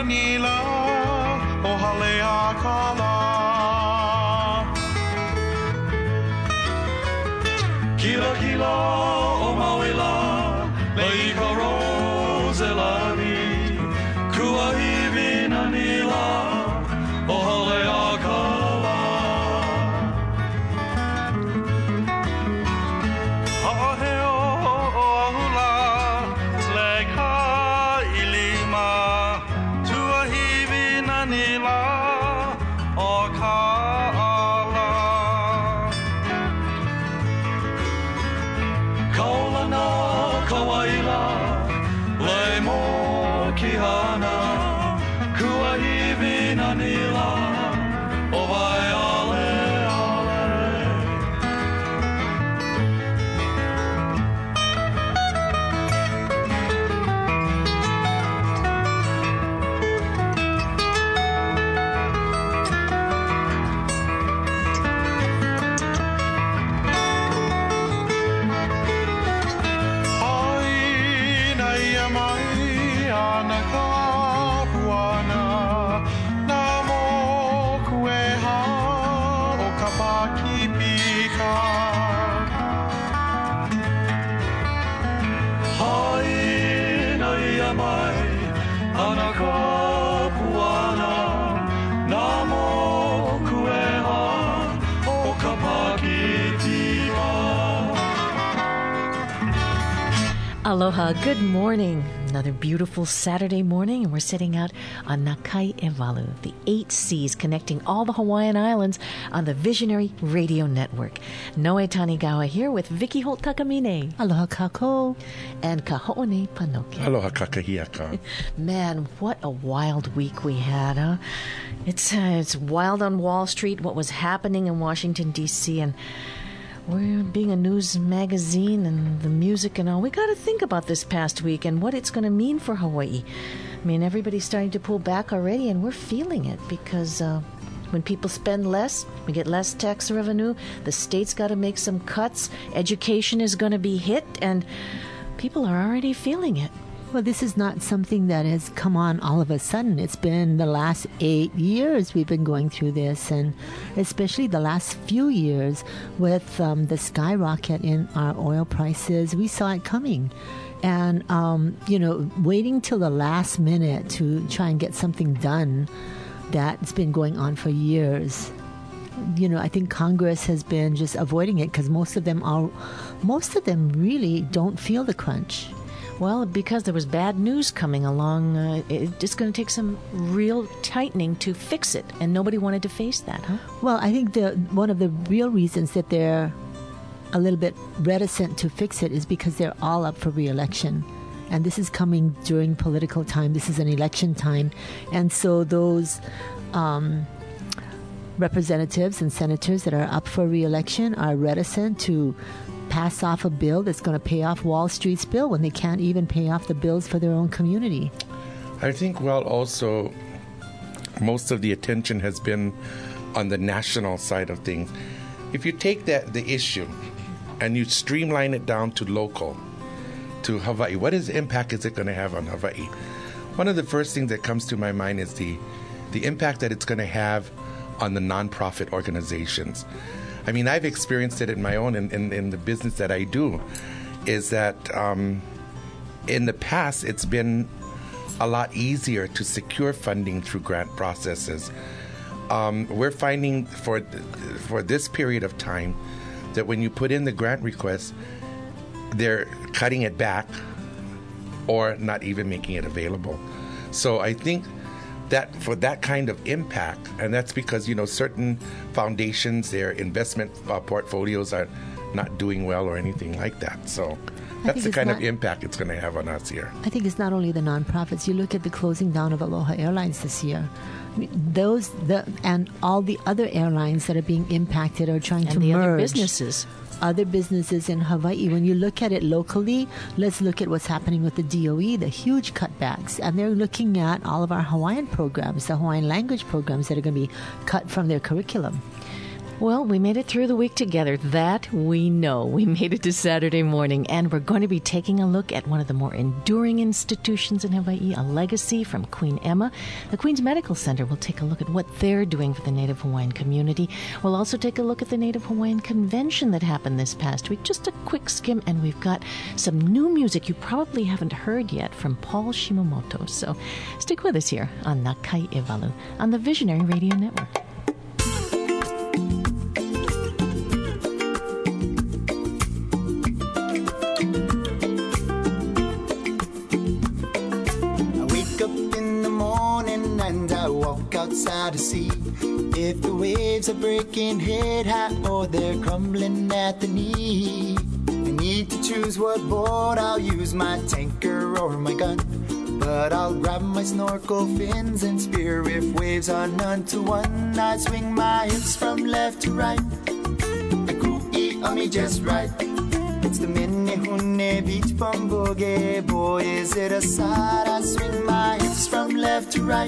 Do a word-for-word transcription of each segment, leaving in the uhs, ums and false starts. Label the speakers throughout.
Speaker 1: nila o hale a kala. Kila kila o mawela leika rose lani kua hivina nila o hale a kala. Ha'aheo o ahula leg ha ilima tua hivina nila o kala. Kaulana kawaila le mo kihana kua hivina nila o vai ale ale. Aina ia mai ana ka puana na mo kueha o ka pakipika. Aina ia mai ana ka puana na mo kueha o ka pakipika.
Speaker 2: Aloha, good morning. Another beautiful Saturday morning, and we're setting out on Nakai Ewalu, the eight seas connecting all the Hawaiian Islands on the Visionary Radio Network. Noe Tanigawa here with Vicky Holt Takamine.
Speaker 3: Aloha kako.
Speaker 2: And Kaho'one Panoke.
Speaker 4: Aloha kakahiaka.
Speaker 2: Man, what a wild week we had, huh? It's, uh, it's wild on Wall Street, what was happening in Washington, D C, and we're being a news magazine and the music and all. We got to think about this past week and what it's going to mean for Hawaii. I mean, everybody's starting to pull back already, and we're feeling it because uh, when people spend less, we get less tax revenue. The state's got to make some cuts. Education is going to be hit, and people are already feeling it.
Speaker 3: Well, this is not something that has come on all of a sudden. It's been the last eight years we've been going through this, and especially the last few years with um, the skyrocket in our oil prices. We saw it coming. And, um, you know, waiting till the last minute to try and get something done that's been going on for years. You know, I think Congress has been just avoiding it because most of them are, most of them really don't feel the crunch.
Speaker 2: Well, because there was bad news coming along, uh, it's just going to take some real tightening to fix it, and nobody wanted to face that, huh?
Speaker 3: Well, I think the one of the real reasons that they're a little bit reticent to fix it is because they're all up for re-election. And this is coming during political time. This is an election time. And so those um, representatives and senators that are up for re-election are reticent to pass off a bill that's going to pay off Wall Street's bill when they can't even pay off the bills for their own community.
Speaker 4: I think, well, also, most of the attention has been on the national side of things. If you take that the issue and you streamline it down to local, to Hawaii, what is the impact is it going to have on Hawaii? One of the first things that comes to my mind is the, the impact that it's going to have on the nonprofit organizations. I mean, I've experienced it in my own, in, in, in the business that I do, is that um, in the past, it's been a lot easier to secure funding through grant processes. Um, we're finding for for this period of time that when you put in the grant request, they're cutting it back or not even making it available. So I think that for that kind of impact, and that's because, you know, certain foundations, their investment uh, portfolios are not doing well or anything like that. So that's the kind not, of impact it's going to have on us here.
Speaker 3: I think it's not only the nonprofits. You look at the closing down of Aloha Airlines this year. I mean, those the and all the other airlines that are being impacted are trying
Speaker 2: and
Speaker 3: to
Speaker 2: the
Speaker 3: merge.
Speaker 2: Other businesses.
Speaker 3: Other businesses in Hawaii. When you look at it locally, let's look at what's happening with the D O E, the huge cutbacks. And they're looking at all of our Hawaiian programs, the Hawaiian language programs that are going to be cut from their curriculum.
Speaker 2: Well, we made it through the week together. That we know. We made it to Saturday morning, and we're going to be taking a look at one of the more enduring institutions in Hawaii, a legacy from Queen Emma. The Queen's Medical Center will take a look at what they're doing for the Native Hawaiian community. We'll also take a look at the Native Hawaiian Convention that happened this past week. Just a quick skim, and we've got some new music you probably haven't heard yet from Paul Shimamoto. So stick with us here on Nakai Evalu on the Visionary Radio Network.
Speaker 5: Outside to see if the waves are breaking head high or they're crumbling at the knee. I need to choose what boat I'll use, my tanker or my gun. But I'll grab my snorkel fins and spear if waves are none to one. I swing my hips from left to right. I cookie on me just right. It's the Minehune Beach Bum Boogie. Boy, is it a sight. I swing my hips from left to right.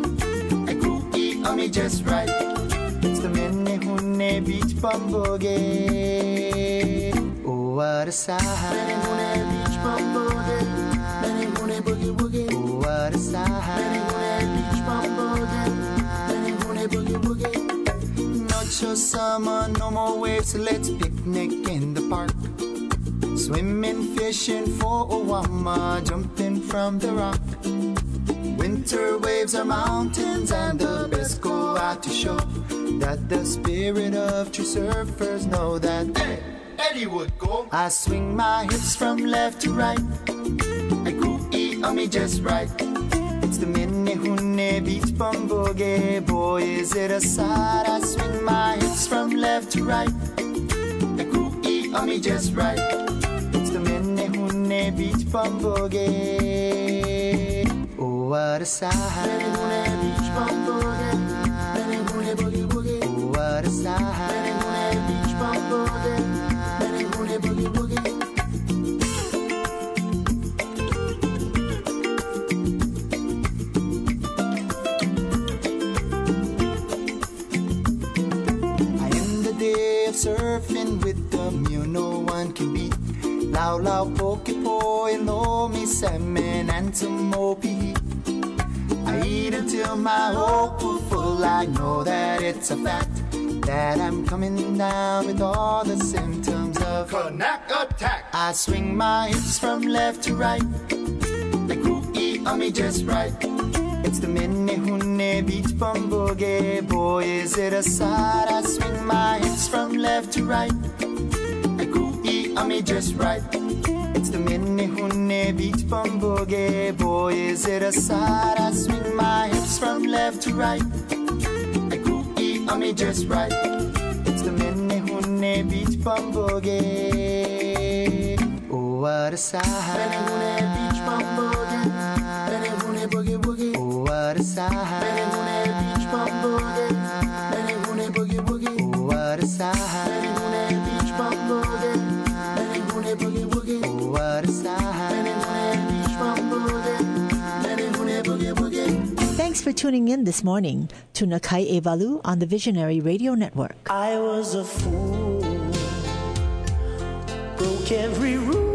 Speaker 5: On me just right. It's the Menehune Beach Bum Boogie. Oh, what a sight. Menehune Beach Bum Boogie. Menehune Boogie Woogie. Oh, what a sight. Menehune Beach Bum Boogie. Menehune Boogie Woogie. Not your summer, no more waves, so let's picnic in the park. Swimming, fishing for Owama, jumping from the rock. Winter waves are mountains and the best go out to show that the spirit of true surfers know that hey, Eddie would go. I swing my hips from left to right. I cookie on me just right. It's the Minehune Beach Bum Boogie. Boy, is it a sight. I swing my hips from left to right. I cookie on me just right. It's the Minehune Beach Bum Boogie. Oh, what a sight. Menehune Beach Bum Boogie. Menehune Boogie Woogie. Oh, what a sight. Menehune Beach Bum Boogie. Menehune Boogie Woogie. I end the day of surfing with them you no one can beat. Lau lau poke po and lomi salmon and some mopi. I eat until my hope will full. I know that it's a fact that I'm coming down with all the symptoms of Kanak attack. I swing my hips from left to right. I cookie on me just right. It's the Minehune Beach Bum Boogie. Boy, is it a sight. I swing my hips from left to right. I cookie on me just right. It's the Minehune Beach Bum Boogie. Boy, is it a sight. I swing my hips from left to right. I cookie on me just right. It's the Minehune Beach Bum Boogie. Oh, what a sight. Menehune Beach Bum Boogie. Menehune Boogie Woogie. Oh, what a sight. Menehune Beach Bum Boogie. Menehune Boogie Woogie. Oh, what a sight. Menehune Beach Bum Boogie. Menehune Boogie Woogie. Oh, what a sight. Menehune Beach Bum Boogie. Menehune Boogie Woogie.
Speaker 3: Thanks for tuning in this morning to Nakai Evalu on the Visionary Radio Network.
Speaker 6: I was a fool, broke every rule,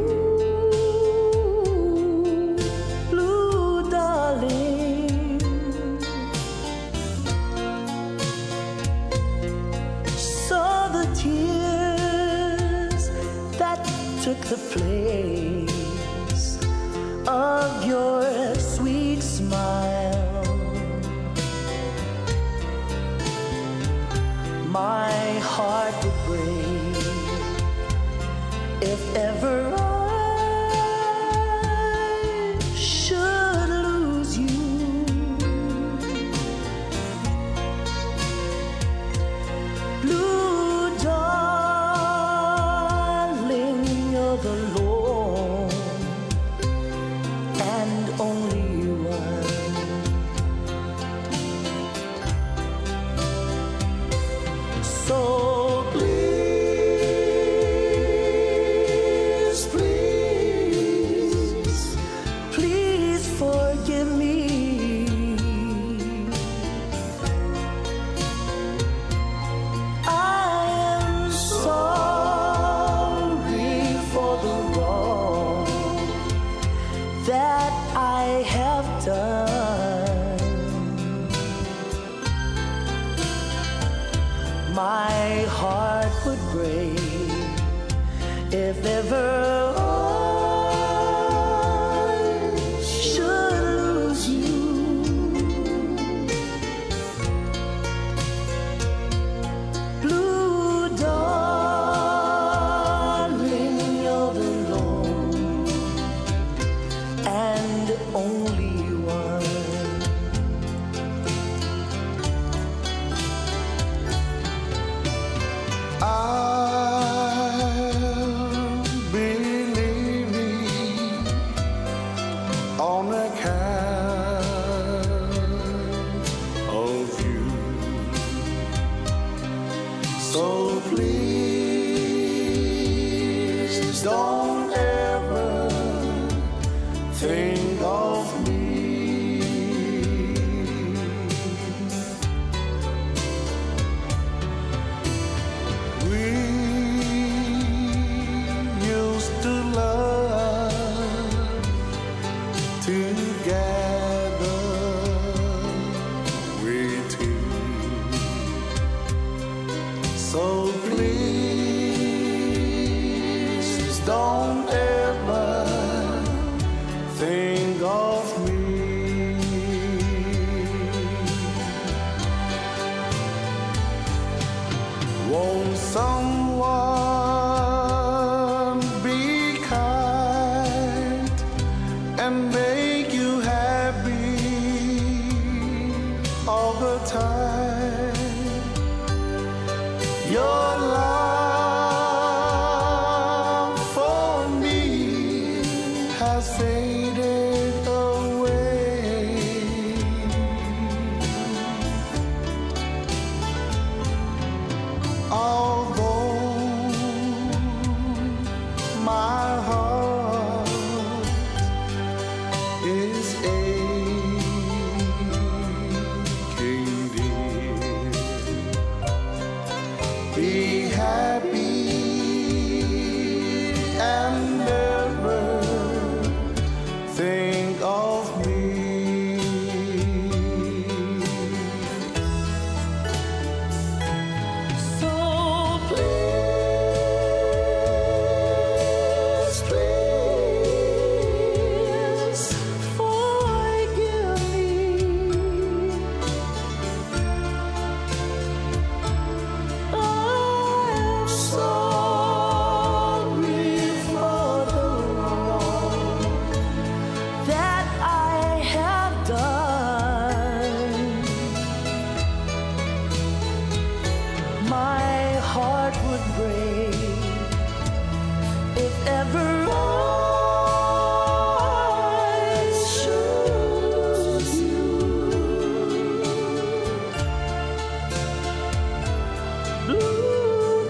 Speaker 6: blue darling. Saw the tears that took the place of your sweet smile. My heart would break if ever I should lose you. Blue darling, you're the Lord heart would break if ever I should lose you. Blue darling, you're the lone and only one.
Speaker 1: I'll be leaving on account of you. So please don't ever think of me. We used to love together, we two. So please don't ever think of me. Won't someone be kind and make you happy all the time? Your love for me has faded away. Although my heart is aching, dear, be happy and never think of me. So please, please forgive me. I'm sorry for the wrong that I have done. My heart would break if ever I should lose you. Blue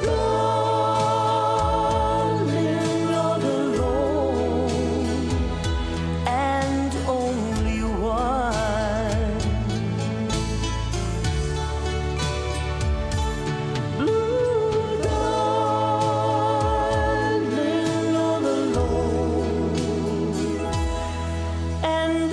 Speaker 1: darling, you're the lone and only one. Blue darling, you're the lone and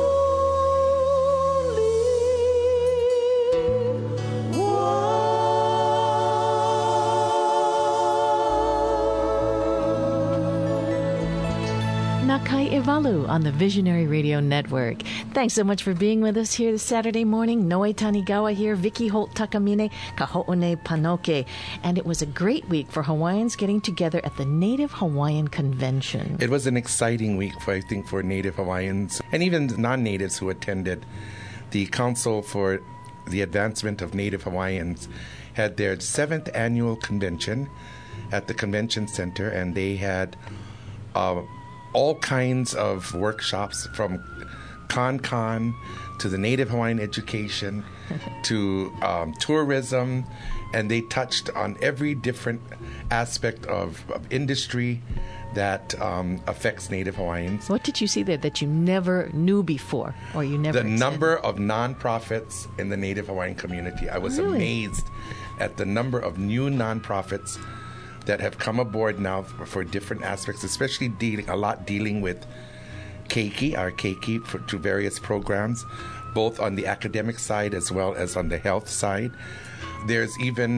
Speaker 2: Nakai Ivalu on the Visionary Radio Network. Thanks so much for being with us here this Saturday morning. Noe Tanigawa here, Vicky Holt Takamine, Kaho'one Panoke. And it was a great week for Hawaiians getting together at the Native Hawaiian Convention.
Speaker 4: It was an exciting week, for, I think, for Native Hawaiians and even non-natives who attended. The Council for the Advancement of Native Hawaiians had their seventh annual convention at the Convention Center, and they had uh, all kinds of workshops from Con-Con to the Native Hawaiian education to um, tourism, and they touched on every different aspect of, of industry that um, affects Native Hawaiians.
Speaker 2: What did you see there that you never knew before, or you never
Speaker 4: The
Speaker 2: had
Speaker 4: number
Speaker 2: said?
Speaker 4: of nonprofits in the Native Hawaiian community. I was
Speaker 2: Really?
Speaker 4: amazed at the number of new nonprofits that have come aboard now for, for different aspects, especially dealing a lot dealing with Keiki, our Keiki, for, through various programs, both on the academic side as well as on the health side. There's even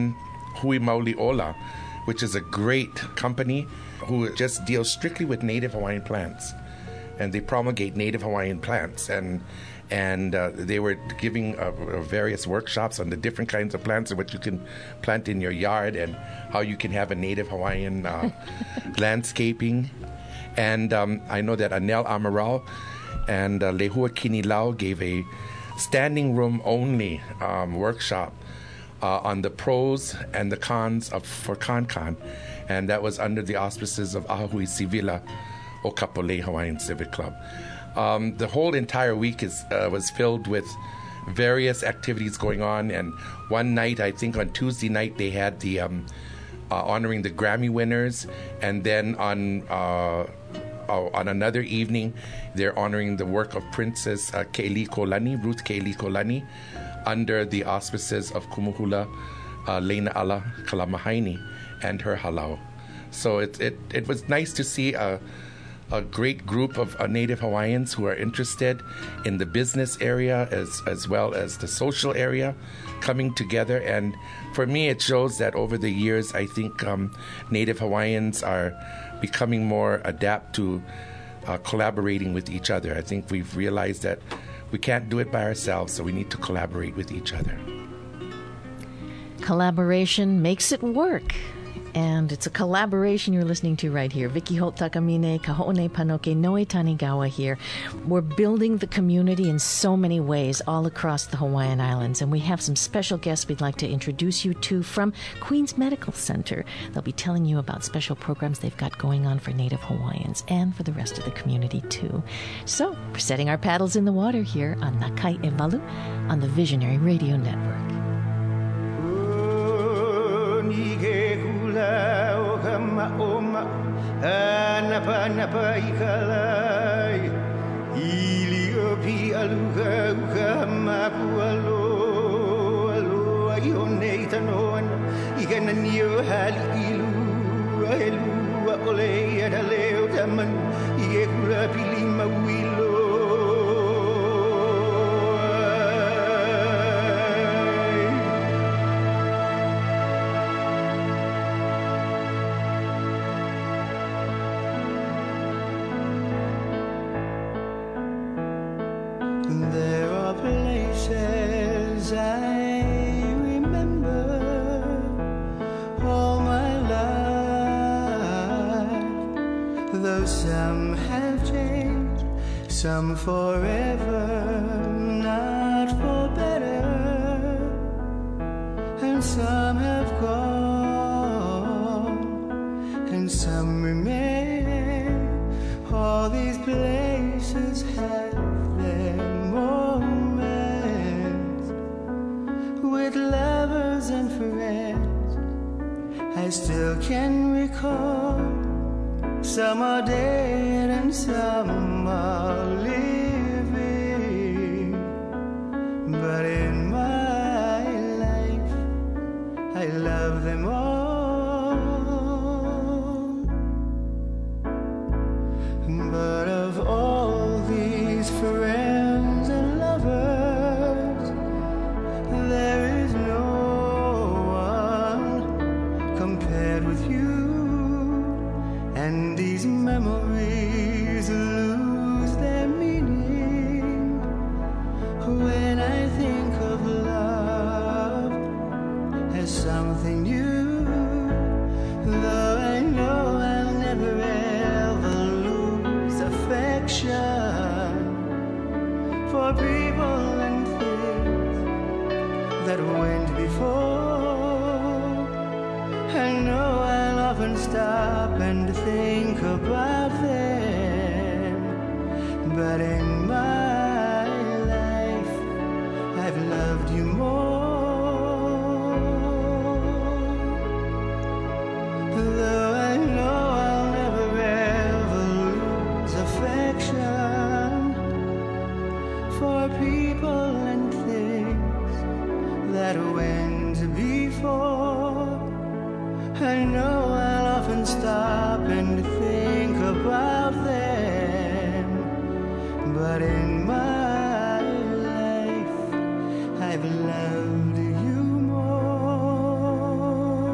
Speaker 4: Hui Mauli Ola, which is a great company who just deals strictly with native Hawaiian plants. And they promulgate native Hawaiian plants. And and uh, they were giving uh, various workshops on the different kinds of plants and what you can plant in your yard and how you can have a native Hawaiian uh, landscaping. And um, I know that Anel Amaral and uh, Lehua Kinilau gave a standing room only um, workshop uh, on the pros and the cons of for ConCon. And that was under the auspices of Ahui Sivila o Kapolei Hawaiian Civic Club. Um, the whole entire week is uh, was filled with various activities going on, and one night, I think on Tuesday night, they had the um, uh, honoring the Grammy winners, and then on uh, uh, on another evening, they're honoring the work of Princess uh, Keili Kolani, Ruth Keili Kolani, under the auspices of Kumuhula uh, Leina Ala Kalamahaini and her halau. So it it it was nice to see a. a great group of uh, Native Hawaiians who are interested in the business area as, as well as the social area coming together. And for me, it shows that over the years, I think um, Native Hawaiians are becoming more adept to uh, collaborating with each other. I think we've realized that we can't do it by ourselves, so we need to collaborate with each other.
Speaker 2: Collaboration makes it work. And it's a collaboration you're listening to right here. Vicky Holt Takamine, Kaho'one Panoke, Noe Tanigawa here. We're building the community in so many ways all across the Hawaiian Islands. And we have some special guests we'd like to introduce you to from Queens Medical Center. They'll be telling you about special programs they've got going on for Native Hawaiians and for the rest of the community, too. So, we're setting our paddles in the water here on Nakai Evalu on the Visionary Radio Network.
Speaker 7: O kama oma anapa napa ikalai ili opi aluka uka mapu alo alo ione itanoan ikana nio hali ilu elu ole ada leo taman ikula pili mawilo.
Speaker 5: Some have changed, some forever, not for better, and some have gone, and some remain. All these places have their moments with lovers and friends. I still can recall. Some are dead and some are living, but in my life I love them all. But of all these friends and lovers, there is no one compared with you. And these memories lose their meaning when I think of love as something new. Though I know I'll never ever lose affection for people and things that went before. I know I'll often stop and think about them, but in my life I've loved you more. Though I know I'll never ever lose affection for people and things that went before. I know I'll often stop and think about them, but in my life I've loved you more.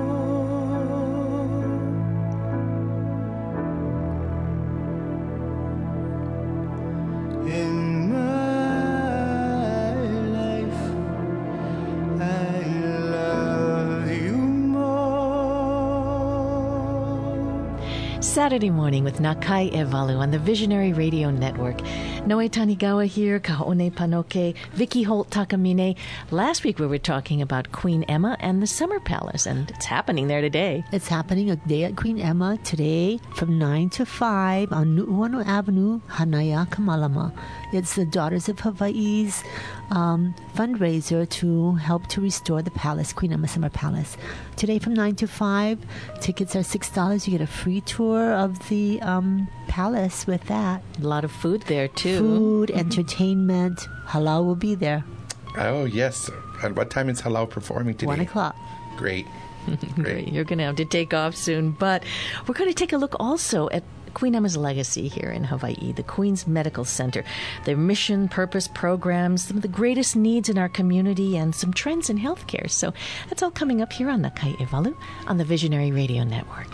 Speaker 2: Saturday morning with Nakai Evalu on the Visionary Radio Network. Noe Tanigawa here, Kaone Panoke, Vicky Holt Takamine. Last week we were talking about Queen Emma and the Summer Palace, and it's happening there today.
Speaker 3: It's happening a day at Queen Emma today from nine to five on Nu'uanu Avenue, Hanaya, Kamalama. It's the Daughters of Hawaii's um, fundraiser to help to restore the palace, Queen Emma Summer Palace. Today from nine to five, tickets are six dollars. You get a free tour of the um, palace with that.
Speaker 2: A lot of food there, too.
Speaker 3: Food, entertainment. Halal will be there.
Speaker 4: Oh, yes. At what time is Halal performing today?
Speaker 3: One o'clock.
Speaker 4: Great. Great.
Speaker 2: You're going to have to take off soon. But we're going to take a look also at Queen Emma's legacy here in Hawaii, the Queen's Medical Center, their mission, purpose, programs, some of the greatest needs in our community, and some trends in healthcare. So that's all coming up here on Nakai Evalu on the Visionary Radio Network.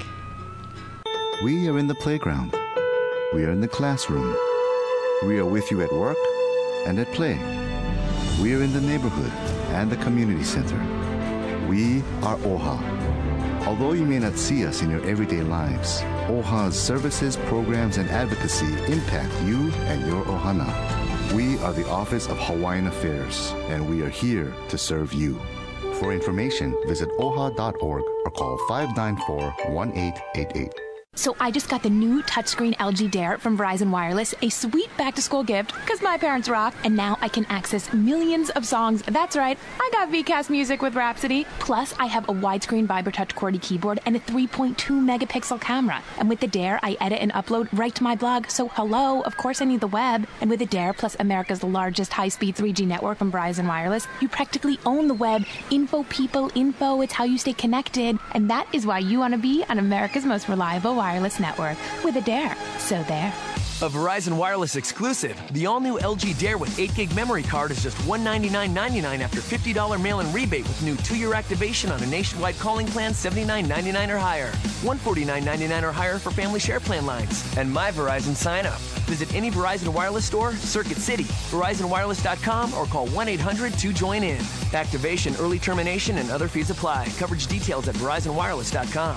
Speaker 8: We are in the playground. We are in the classroom. We are with you at work and at play. We are in the neighborhood and the community center. We are OHA. Although you may not see us in your everyday lives, OHA's services, programs, and advocacy impact you and your ohana. We are the Office of Hawaiian Affairs, and we are here to serve you. For information, visit O H A dot org or call five nine four, one eight eight eight.
Speaker 9: So I just got the new touchscreen L G Dare from Verizon Wireless, a sweet back-to-school gift, because my parents rock, and now I can access millions of songs. That's right, I got V CAS music with Rhapsody. Plus, I have a widescreen ViberTouch QWERTY keyboard and a three point two megapixel camera. And with the Dare, I edit and upload right to my blog, so hello, of course I need the web. And with the Dare, plus America's largest high-speed three G network from Verizon Wireless, you practically own the web. Info, people, info, it's how you stay connected. And that is why you want to be on America's most reliable wireless network with a Dare. So there.
Speaker 10: A Verizon Wireless exclusive, the all-new L G Dare with eight gig memory card is just one hundred ninety-nine ninety-nine after fifty dollars mail-in rebate with new two-year activation on a nationwide calling plan seventy-nine ninety-nine or higher, one hundred forty-nine ninety-nine or higher for family share plan lines, and My Verizon sign-up. Visit any Verizon Wireless store, Circuit City, Verizon Wireless dot com, or call one eight hundred two join in. Activation, early termination, and other fees apply. Coverage details at Verizon Wireless dot com.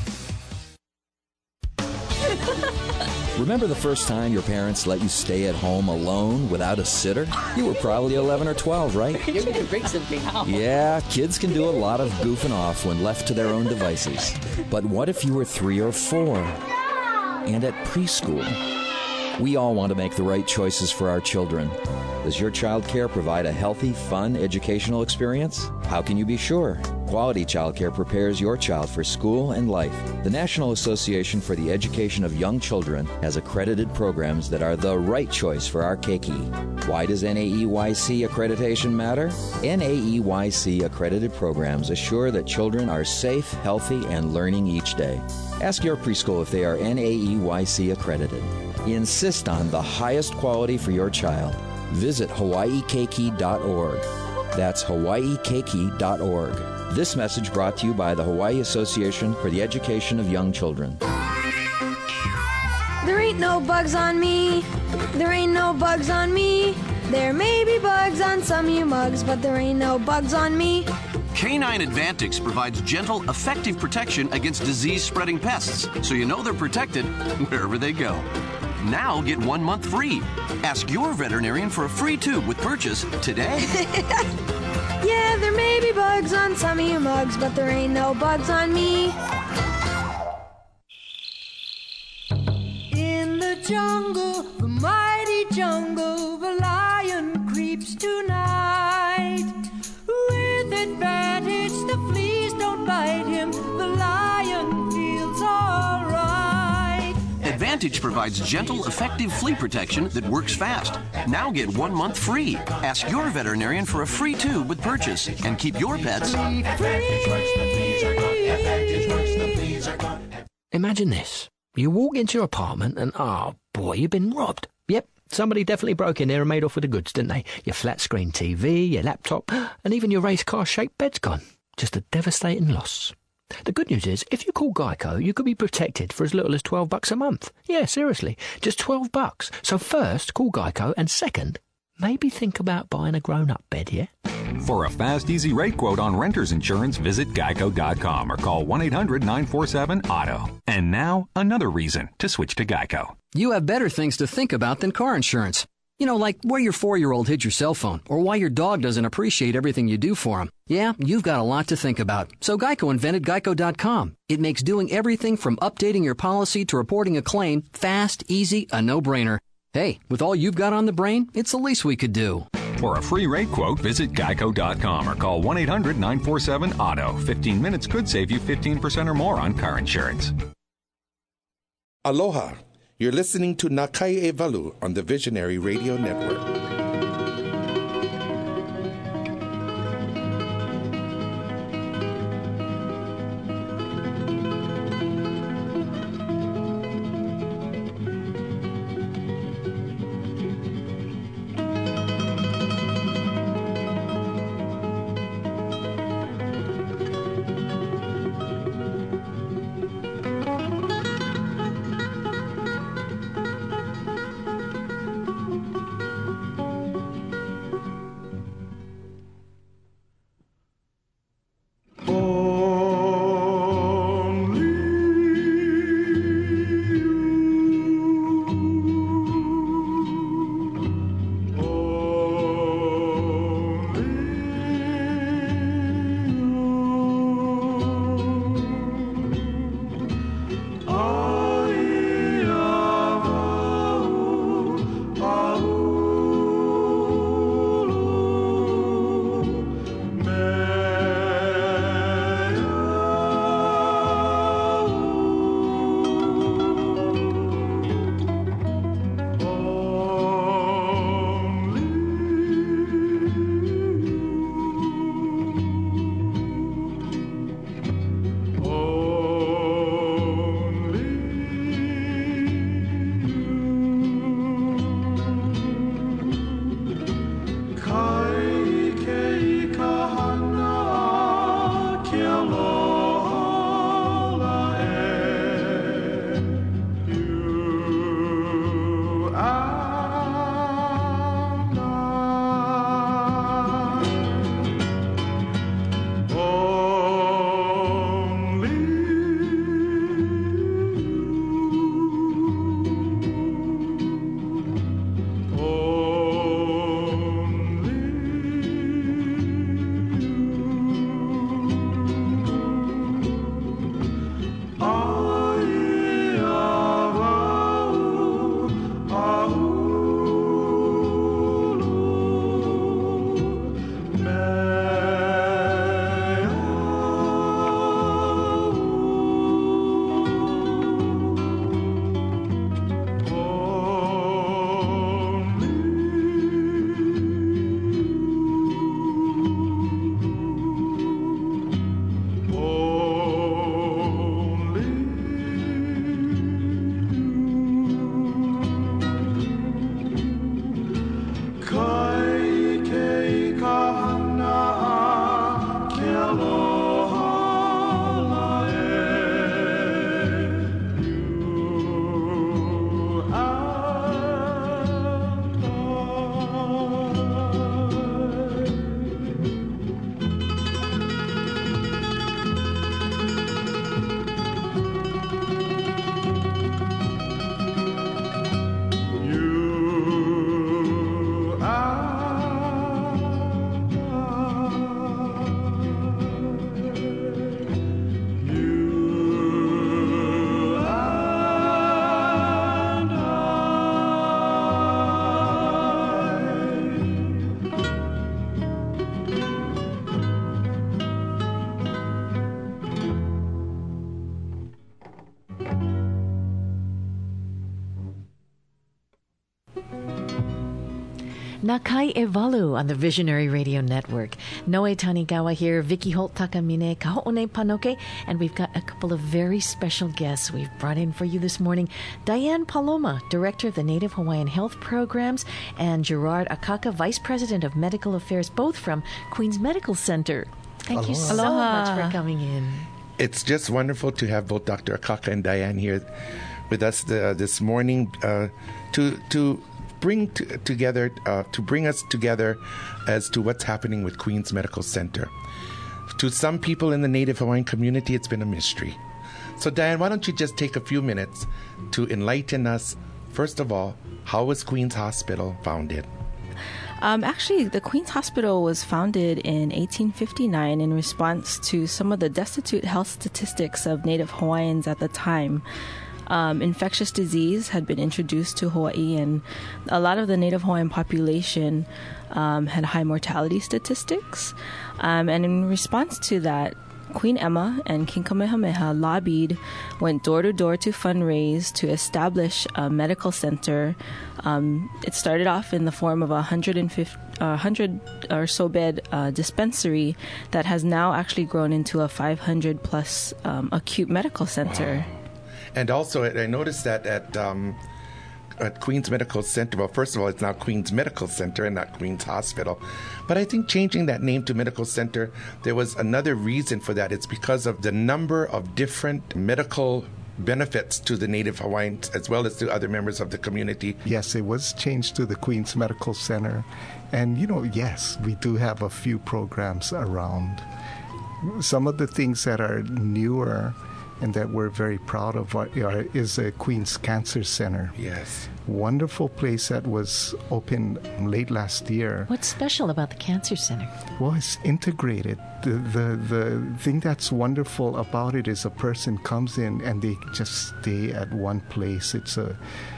Speaker 11: Remember the first time your parents let you stay at home alone without a sitter? You were probably eleven or twelve, right?
Speaker 2: You're going to break something out.
Speaker 11: Yeah, kids can do a lot of goofing off when left to their own devices. But what if you were three or four and at preschool? We all want to make the right choices for our children. Does your child care provide a healthy, fun, educational experience? How can you be sure? Quality childcare prepares your child for school and life. The National Association for the Education of Young Children has accredited programs that are the right choice for our keiki. Why does N A E Y C accreditation matter? N A E Y C accredited programs assure that children are safe, healthy, and learning each day. Ask your preschool if they are N A E Y C accredited. Insist on the highest quality for your child. Visit Hawaii Keiki dot org. That's Hawaii Keiki dot org. This message brought to you by the Hawaii Association for the Education of Young Children.
Speaker 12: There ain't no bugs on me. There ain't no bugs on me. There may be bugs on some of you mugs, but there ain't no bugs on me.
Speaker 13: Canine Advantix provides gentle, effective protection against disease-spreading pests, so you know they're protected wherever they go. Now get one month free. Ask your veterinarian for a free tube with purchase today.
Speaker 12: Yeah, there may be bugs on some of you mugs, but there ain't no bugs on me.
Speaker 6: In the jungle, the mighty jungle, the lion creeps tonight. With advantage, the fleas don't bite him. The lion feels all right.
Speaker 13: Advantage provides gentle, effective flea protection that works fast. Now get one month free. Ask your veterinarian for a free tube with purchase and keep your pets free.
Speaker 14: Imagine this. You walk into your apartment and, oh boy, you've been robbed. Yep, somebody definitely broke in there and made off with the goods, didn't they? Your flat-screen T V, your laptop, and even your race car-shaped bed's gone. Just a devastating loss. The good news is, if you call Geico, you could be protected for as little as twelve bucks a month. Yeah, seriously, just twelve bucks. So first, call Geico, and second, maybe think about buying a grown-up bed, yeah?
Speaker 15: For a fast, easy rate quote on renter's insurance, visit geico dot com or call one eight hundred nine four seven auto. And now, another reason to switch to Geico.
Speaker 16: You have better things to think about than car insurance. You know, like where your four-year-old hid your cell phone, or why your dog doesn't appreciate everything you do for him. Yeah, you've got a lot to think about. So Geico invented geico dot com. It makes doing everything from updating your policy to reporting a claim fast, easy, a no-brainer. Hey, with all you've got on the brain, it's the least we could do.
Speaker 15: For a free rate quote, visit geico dot com or call one eight hundred nine four seven auto. fifteen minutes could save you fifteen percent or more on car insurance.
Speaker 4: Aloha. You're listening to Nakai e Walu on the Visionary Radio Network.
Speaker 2: Nakai e Walu on the Visionary Radio Network. Noe Tanigawa here, Vicky Holt Takamine, Kaho'one Panoke, and we've got a couple of very special guests we've brought in for you this morning. Diane Paloma, Director of the Native Hawaiian Health Programs, and Gerard Akaka, Vice President of Medical Affairs, both from Queens Medical Center. Thank Aloha. you so
Speaker 4: Aloha.
Speaker 2: much for coming in.
Speaker 4: It's just wonderful to have both Doctor Akaka and Diane here with us the, this morning uh, to to bring t- together, uh, to bring us together as to what's happening with Queens Medical Center. To some people in the Native Hawaiian community, it's been a mystery. So, Diane, why don't you just take a few minutes to enlighten us, first of all, how was Queens Hospital founded?
Speaker 17: Um, actually, the Queens Hospital was founded in eighteen fifty-nine in response to some of the destitute health statistics of Native Hawaiians at the time. Um, infectious disease had been introduced to Hawaii, and a lot of the Native Hawaiian population um, had high mortality statistics. Um, and in response to that, Queen Emma and King Kamehameha lobbied, went door to door to fundraise to establish a medical center. Um, it started off in the form of a one hundred fifty, uh, one hundred or so bed uh, dispensary that has now actually grown into a five hundred plus um, acute medical center.
Speaker 4: Wow. And also, I noticed that at um, at Queens Medical Center, well, first of all, it's now Queens Medical Center and not Queens Hospital. But I think changing that name to Medical Center, there was another reason for that. It's because of the number of different medical benefits to the Native Hawaiians as well as to other members of the community.
Speaker 18: Yes, it was changed to the Queens Medical Center. And, you know, yes, we do have a few programs around. Some of the things that are newer and that we're very proud of are, are, is a Queens Cancer Center.
Speaker 4: Yes.
Speaker 18: Wonderful place that was opened late last year.
Speaker 2: What's special about the Cancer Center?
Speaker 18: Well, it's integrated. The, the, the thing that's wonderful about it is a person comes in and they just stay at one place. It's a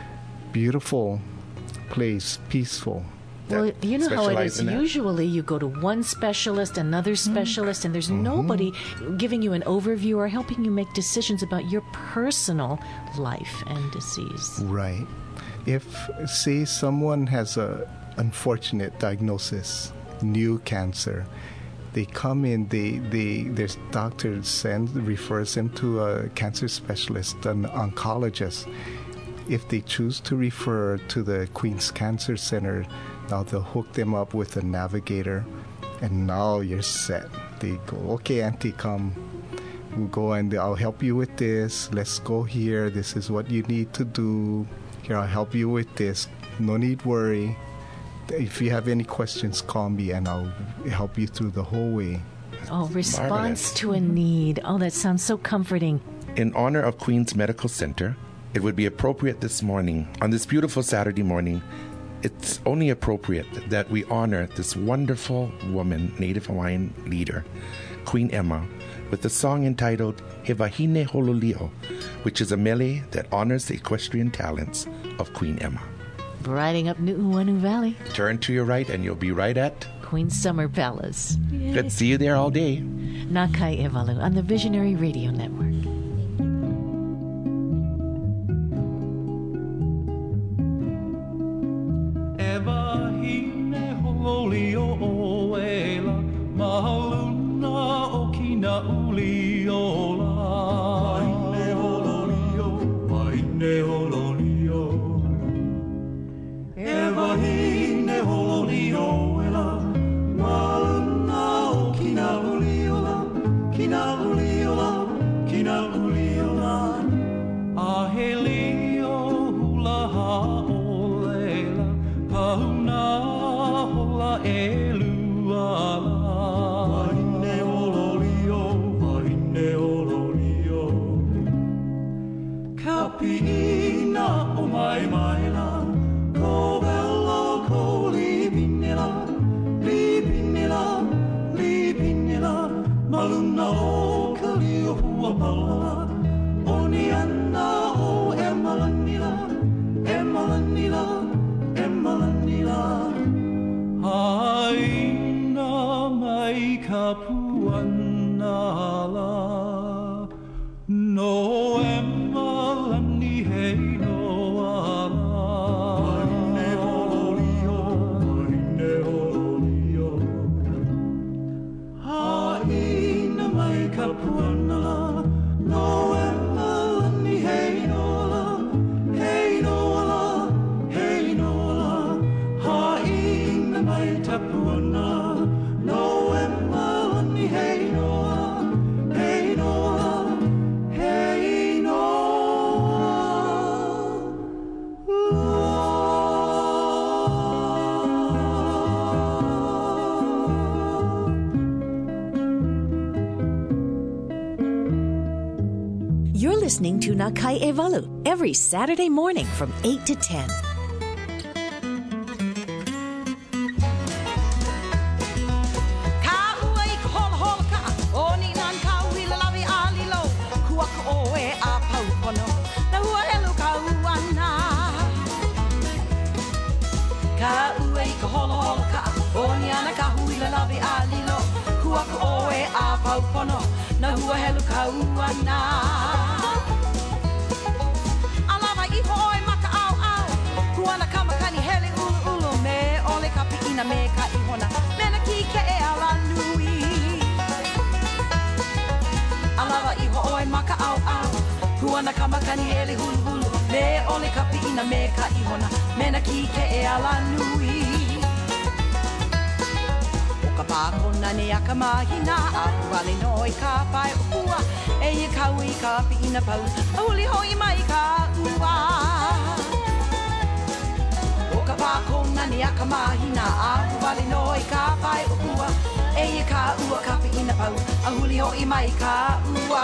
Speaker 18: beautiful place, peaceful.
Speaker 2: Well, you know how it is.
Speaker 18: in that.
Speaker 2: Usually you go to one specialist, another specialist, and there's
Speaker 18: Mm-hmm.
Speaker 2: nobody giving you an overview or helping you make decisions about your personal life and disease.
Speaker 18: Right. If, say, someone has a unfortunate diagnosis, new cancer, they come in, they, they their doctor sends, refers them to a cancer specialist, an oncologist. If they choose to refer to the Queens Cancer Center, now they'll hook them up with a navigator, and now you're set. They go, okay, Auntie, come. We'll go and I'll help you with this. Let's go here. This is what you need to do. Here, I'll help you with this. No need worry. If you have any questions, call me and I'll help you through the whole way.
Speaker 2: Oh, response
Speaker 4: Marvelous.
Speaker 2: to a need. Oh, that sounds so comforting.
Speaker 4: In honor of Queens Medical Center, it would be appropriate this morning, on this beautiful Saturday morning, it's only appropriate that we honor this wonderful woman, Native Hawaiian leader, Queen Emma, with a song entitled He Wahine Hololio, which is a mele that honors the equestrian talents of Queen Emma.
Speaker 2: Riding up Nu'uanu Valley.
Speaker 4: Turn to your right and you'll be right at
Speaker 2: Queen's Summer Palace.
Speaker 4: Good to see you there all day.
Speaker 2: Nakai Evalu on the Visionary Radio Network.
Speaker 19: listening to Nakai Evalu every Saturday morning from eight to ten.
Speaker 6: Na hua helu kauana Alava iho oi maka au au Kuana kamakani hele ulu ulu Me ole kapi ina me ka ihona Mena ki ke e ala nui Alava iho oi maka au au Kuana kamakani hele ulu ulu Me ole kapi ina me ka ihona Mena ki ke e ala nui Pako nani aka mahina Aku wale noi ka pai ua E i kau i ka pi ina pau Auli hoi mai ka ua O ka pako nani aka mahina Aku wale noi ka pai ua E i ka ua ka pi ina pau Auli hoi mai ka ua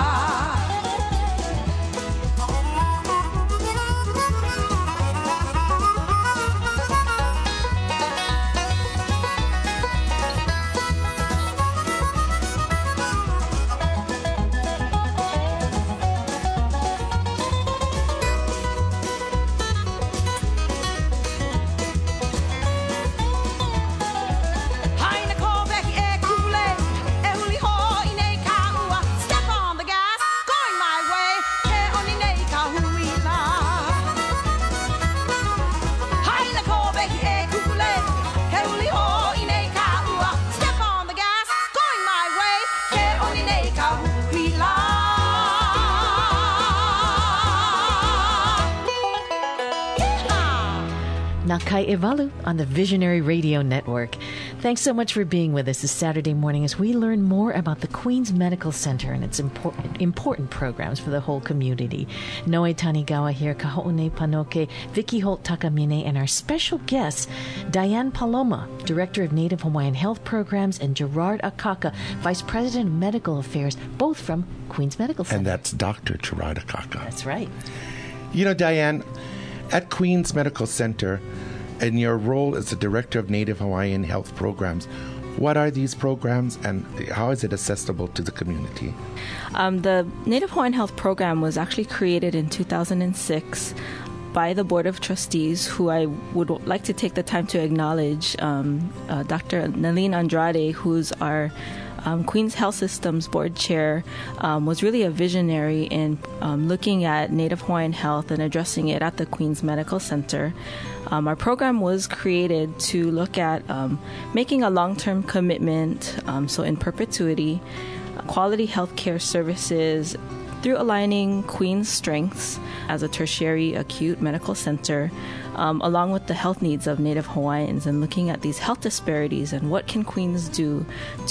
Speaker 2: Nakai Evalu on the Visionary Radio Network. Thanks so much for being with us this Saturday morning as we learn more about the Queen's Medical Center and its important, important programs for the whole community. Noe Tanigawa here, Kaho'une Panoke, Vicky Holt Takamine, and our special guests, Diane Paloma, Director of Native Hawaiian Health Programs, and Gerard Akaka, Vice President of Medical Affairs, both from Queen's Medical Center.
Speaker 4: And that's Doctor Gerard Akaka.
Speaker 2: That's right.
Speaker 4: You know, Diane, at Queen's Medical Center, in your role as the Director of Native Hawaiian Health Programs, what are these programs and how is it accessible to the community?
Speaker 17: Um, the Native Hawaiian Health Program was actually created in two thousand six by the Board of Trustees, who I would like to take the time to acknowledge, um, uh, Doctor Naline Andrade, who's our Um, Queen's Health Systems Board Chair, um, was really a visionary in um, looking at Native Hawaiian health and addressing it at the Queen's Medical Center. Um, our program was created to look at um, making a long-term commitment, um, so in perpetuity, uh, quality healthcare services through aligning Queen's strengths as a tertiary acute medical center, um, along with the health needs of Native Hawaiians, and looking at these health disparities and what can Queens do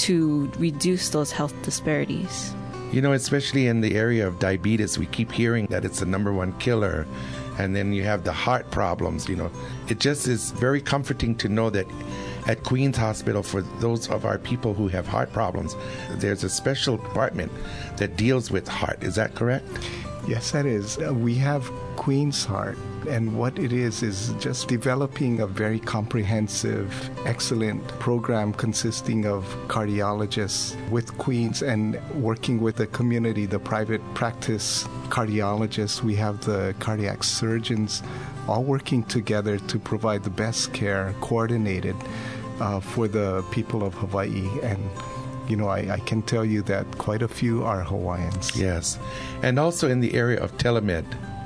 Speaker 17: to reduce those health disparities.
Speaker 4: You know, especially in the area of diabetes, we keep hearing that it's the number one killer. And then you have the heart problems, you know. It just is very comforting to know that at Queen's Hospital, for those of our people who have heart problems, there's a special department that deals with heart. Is that correct?
Speaker 18: Yes, that is. Uh, we have Queen's Heart, and what it is is just developing a very comprehensive, excellent program consisting of cardiologists with Queen's and working with the community, the private practice cardiologists. We have the cardiac surgeons all working together to provide the best care, coordinated uh, for the people of Hawaii. And you know, I, I can tell you that quite a few are Hawaiians.
Speaker 4: Yes. And also in the area of telemed,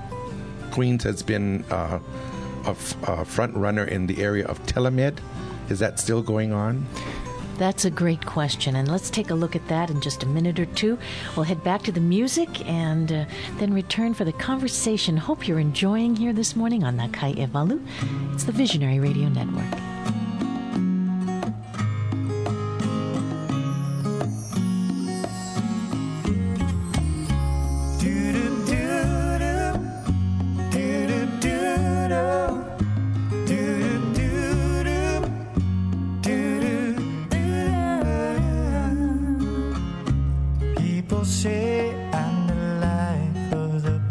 Speaker 4: Queens has been uh, a, f- a front runner in the area of telemed. Is that still going on?
Speaker 2: That's a great question, and let's take a look at that in just a minute or two. We'll head back to the music and uh, then return for the conversation. Hope you're enjoying here this morning on Nakai Evalu. It's the Visionary Radio Network.
Speaker 20: Say I'm the life of the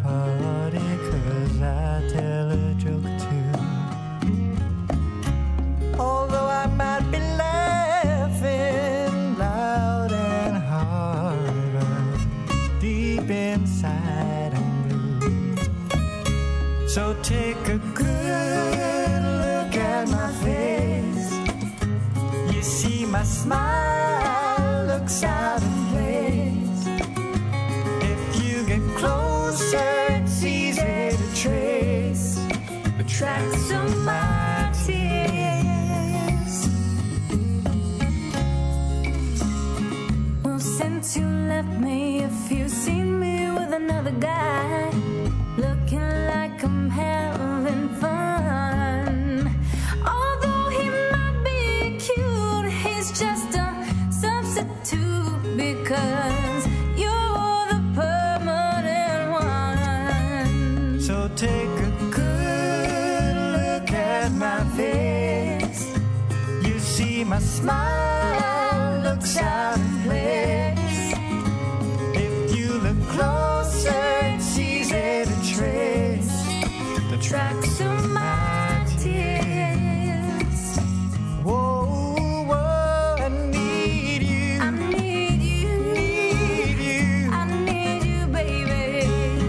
Speaker 6: So take a good look at my face. You see my smile looks out of place. If you get closer, it's easy to trace the tracks of my tears. Well, since you left me, if you've seen me with another guy, looking like I'm having fun. Although he might be cute, he's just a substitute, because you're the permanent one. So take a good look at my face. You see my smile looks out of place. If you look closer, it's easy to trace the tracks of my tears. Whoa, whoa, I need you. I need you. Need you. I need you, baby.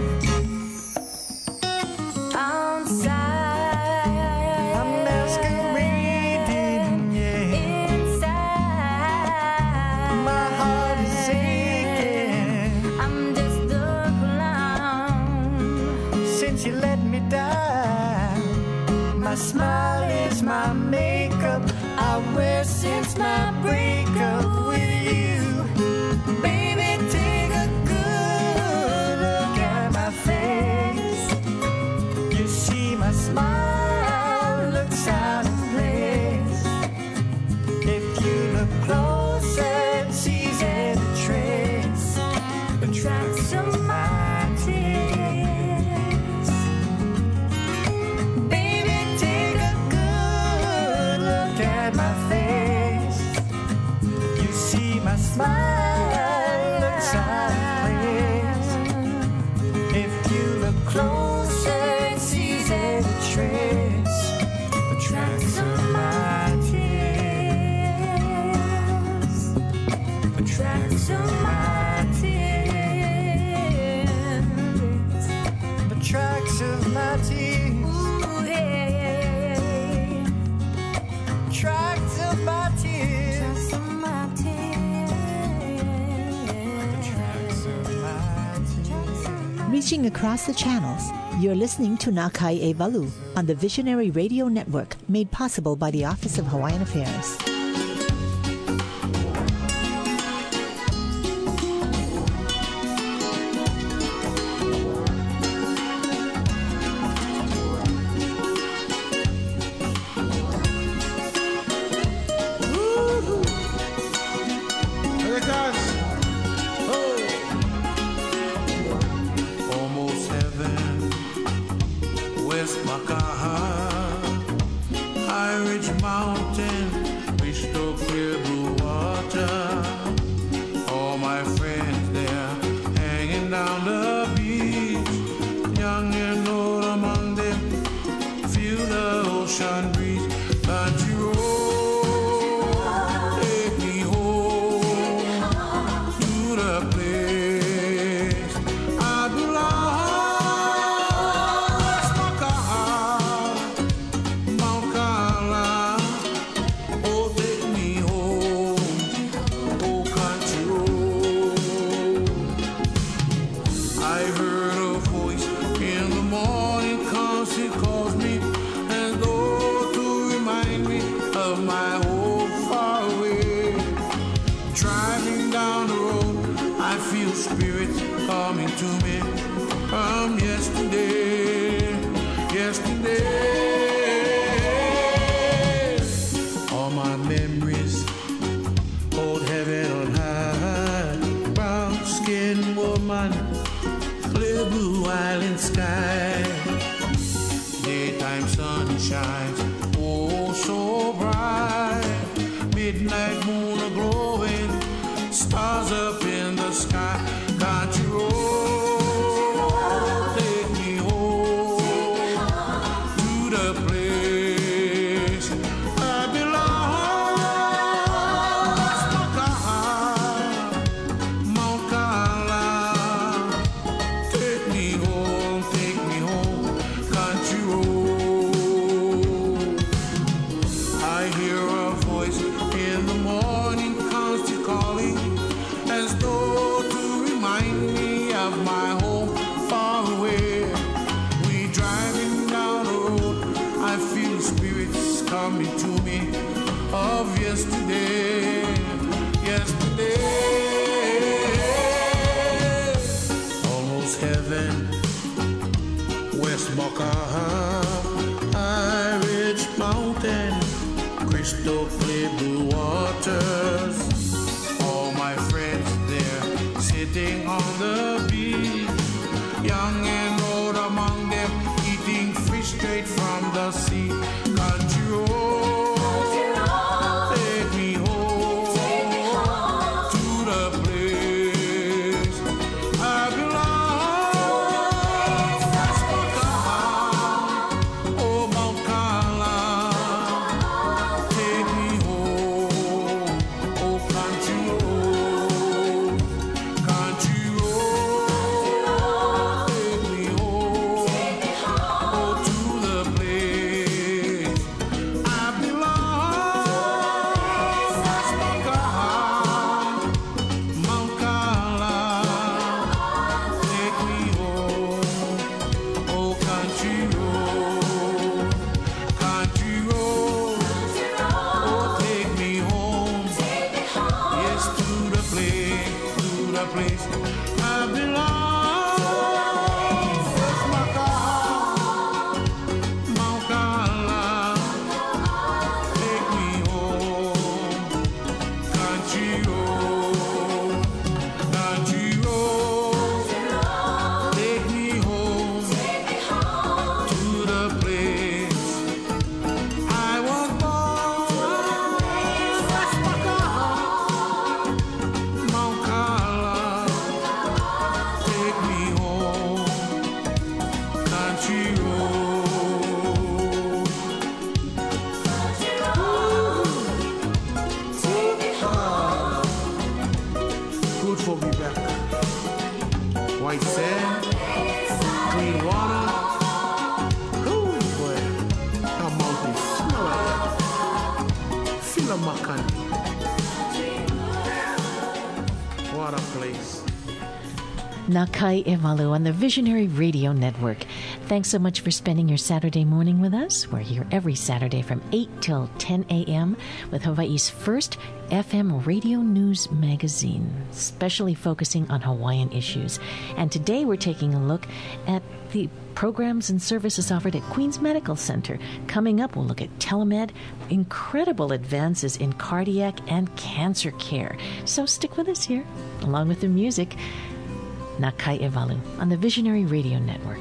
Speaker 6: Outside, I'm masquerading, yeah. Inside, my heart is aching. I'm just a clown. Since you let me down, my smile is my makeup. I wear since my breakup with you. Baby, take a good look at my face. You see my smile looks out of place. If you look closer, it's easy to trace the tracks of my tears. Baby, take a good look at my face. You see my smile looks out of place. If you look closer, it's easy to trace the tracks of my tears. The tracks of my tears. The tracks of my tears. Ooh, yeah, yeah, yeah, yeah. Tracks of my tears. Tracks of my tears. The tracks of my tears.
Speaker 3: Reaching across the channels, you're listening to Nakai e Walu on the Visionary Radio Network, made possible by the Office of Hawaiian Affairs.
Speaker 1: Almost heaven, West Makaha, High Ridge Mountain, crystal clear blue water. All my friends there, hanging down the beach, young and old among them, feel the ocean breeze. Country road, take me home to the place I belong. West Makaha, Mount Kala, oh take me home, oh country road. I heard a voice in the morning, cause it calls me, as though to remind me of my home far away. Driving down the road, I feel spirits coming to me from yesterday, yesterday. All my memories hold heaven on high. Brown skin woman, clear blue island sky. Daytime sun shines, oh so bright. Midnight moon a glowing, stars up in the sky. Country road, take me home to the place I belong. West Makaha, Mount Kala, take me home, take me home. Country place, to the place, to the place I belong. What a place.
Speaker 2: Nakai Evalu on the Visionary Radio Network. Thanks so much for spending your Saturday morning with us. We're here every Saturday from eight till ten a.m. with Hawaii's first F M radio news magazine, specially focusing on Hawaiian issues. And today we're taking a look at the programs and services offered at Queens Medical Center. Coming up, we'll look at telemed, incredible advances in cardiac and cancer care. So stick with us here, along with the music. Nakai Evalu on the Visionary Radio Network.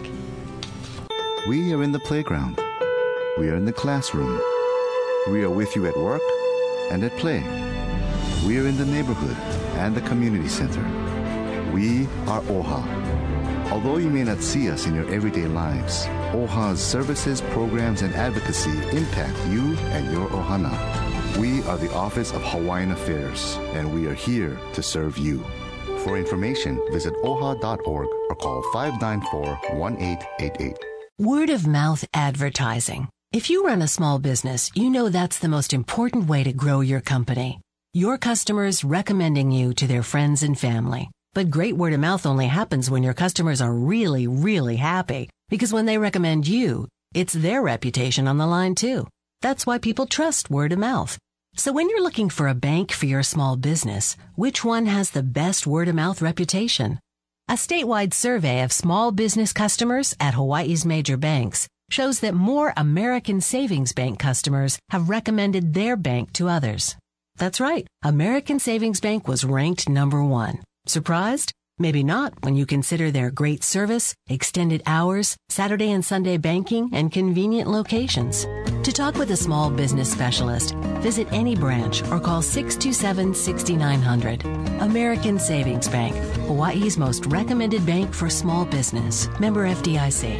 Speaker 8: We are in the playground. We are in the classroom. We are with you at work and at play. We are in the neighborhood and the community center. We are O H A. Although you may not see us in your everyday lives, O H A's services, programs, and advocacy impact you and your ohana. We are the Office of Hawaiian Affairs, and we are here to serve you. For information, visit O H A dot org or call five nine four, one eight eight eight.
Speaker 20: Word of mouth advertising. If you run a small business, you know that's the most important way to grow your company. Your customers recommending you to their friends and family. But great word of mouth only happens when your customers are really, really happy. Because when they recommend you, it's their reputation on the line too. That's why people trust word of mouth. So when you're looking for a bank for your small business, which one has the best word of mouth reputation? A statewide survey of small business customers at Hawaii's major banks shows that more American Savings Bank customers have recommended their bank to others. That's right. American Savings Bank was ranked number one. Surprised? Maybe not when you consider their great service, extended hours, Saturday and Sunday banking, and convenient locations. To talk with a small business specialist, visit any branch or call six two seven, six nine zero zero. American Savings Bank, Hawaii's most recommended bank for small business. Member F D I C.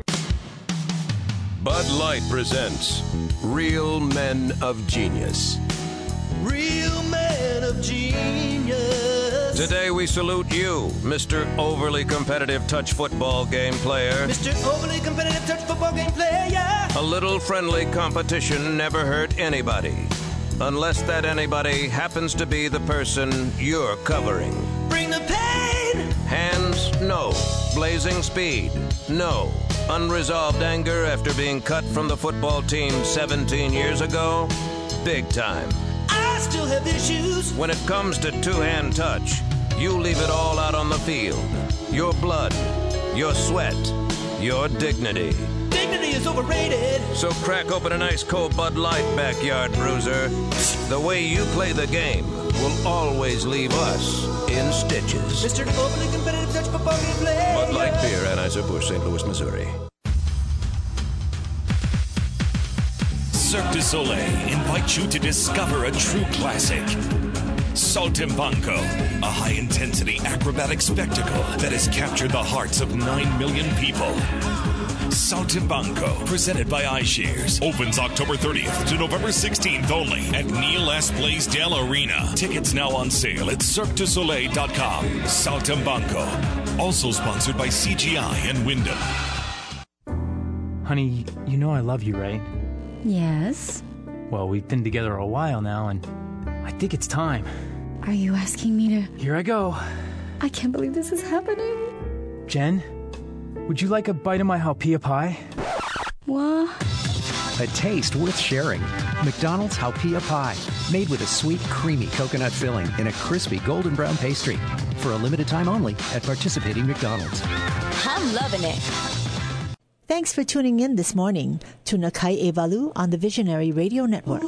Speaker 21: Bud Light presents Real Men of Genius.
Speaker 1: Real men of genius.
Speaker 21: Today we salute you, Mister Overly Competitive Touch Football Game Player.
Speaker 1: Mister Overly Competitive Touch Football Game Player.
Speaker 21: A little friendly competition never hurt anybody. Unless that anybody happens to be the person you're covering.
Speaker 1: Bring the pain.
Speaker 21: Hands, no. Blazing speed, no. Unresolved anger after being cut from the football team seventeen years ago, big time.
Speaker 1: I still have issues.
Speaker 21: When it comes to two-hand touch, you leave it all out on the field. Your blood, your sweat, your dignity.
Speaker 1: Dignity is overrated.
Speaker 21: So crack open an ice cold Bud Light, backyard bruiser. The way you play the game will always leave us in stitches.
Speaker 1: Mister Overly Competitive Touch Football Game Player.
Speaker 21: Bud Light Beer, Anheuser-Busch, Saint Louis, Missouri.
Speaker 22: Cirque du Soleil invites you to discover a true classic. Saltimbanco, a high-intensity acrobatic spectacle that has captured the hearts of nine million people. Saltimbanco, presented by iShares, opens October thirtieth to November sixteenth only at Neil S. Blaisdell Arena. Tickets now on sale at cirque du soleil dot com. Saltimbanco, also sponsored by C G I and Wyndham.
Speaker 23: Honey, you know I love you, right?
Speaker 24: Yes?
Speaker 23: Well, we've been together a while now, and I think it's time.
Speaker 24: Are you asking me to...
Speaker 23: Here I go.
Speaker 24: I can't believe this is happening.
Speaker 23: Jen, would you like a bite of my Haupia pie?
Speaker 24: What?
Speaker 25: A taste worth sharing. McDonald's Haupia Pie.
Speaker 5: Made with a sweet, creamy coconut filling in a crispy golden brown pastry. For a limited time only at participating McDonald's.
Speaker 19: I'm loving it.
Speaker 3: Thanks for tuning in this morning to Nakai Evalu on the Visionary Radio Network.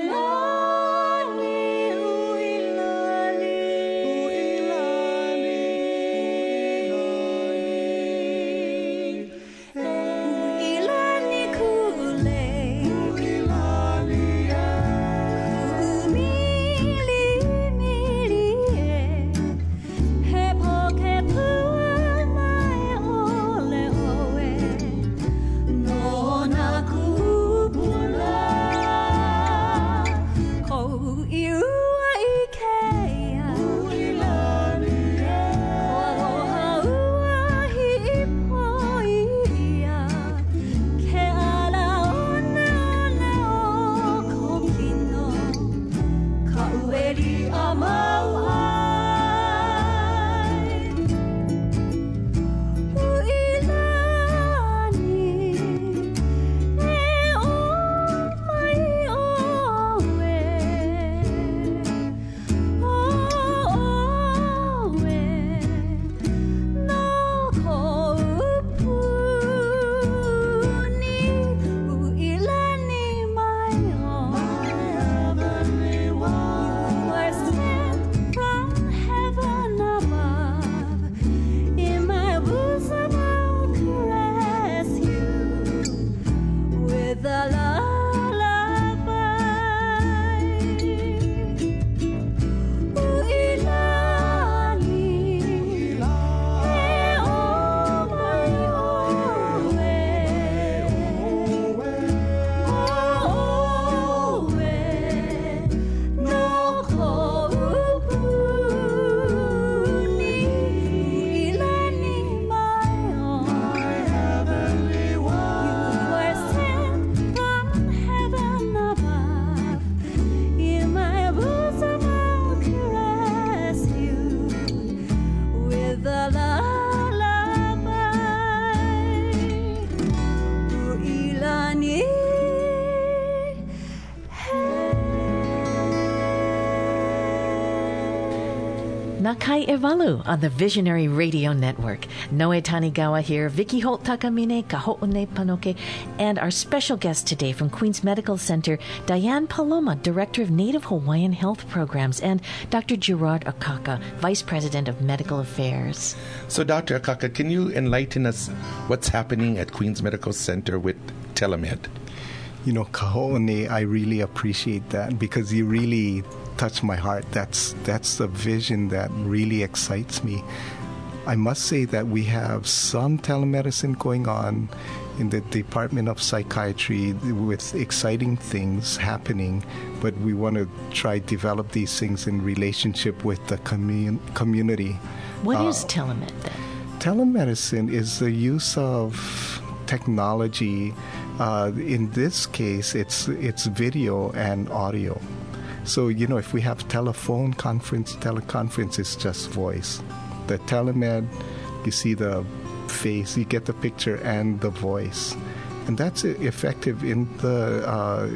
Speaker 2: Nakai Evalu on the Visionary Radio Network. Noe Tanigawa here, Vicky Holt Takamine, Kaho'one Panoke, and our special guest today from Queens Medical Center, Diane Paloma, Director of Native Hawaiian Health Programs, and Doctor Gerard Akaka, Vice President of Medical Affairs.
Speaker 4: So, Doctor Akaka, can you enlighten us what's happening at Queens Medical Center with telemed?
Speaker 18: You know, Kaho'one, I really appreciate that because you really touch my heart. That's that's the vision that really excites me. I must say that we have some telemedicine going on in the Department of Psychiatry with exciting things happening, but we want to try develop these things in relationship with the commun- community.
Speaker 2: What
Speaker 18: uh,
Speaker 2: is telemed then?
Speaker 18: Telemedicine is the use of technology. Uh, in this case, it's it's video and audio. So, you know, if we have telephone conference, teleconference is just voice. The telemed, you see the face, you get the picture and the voice. And that's effective in the uh,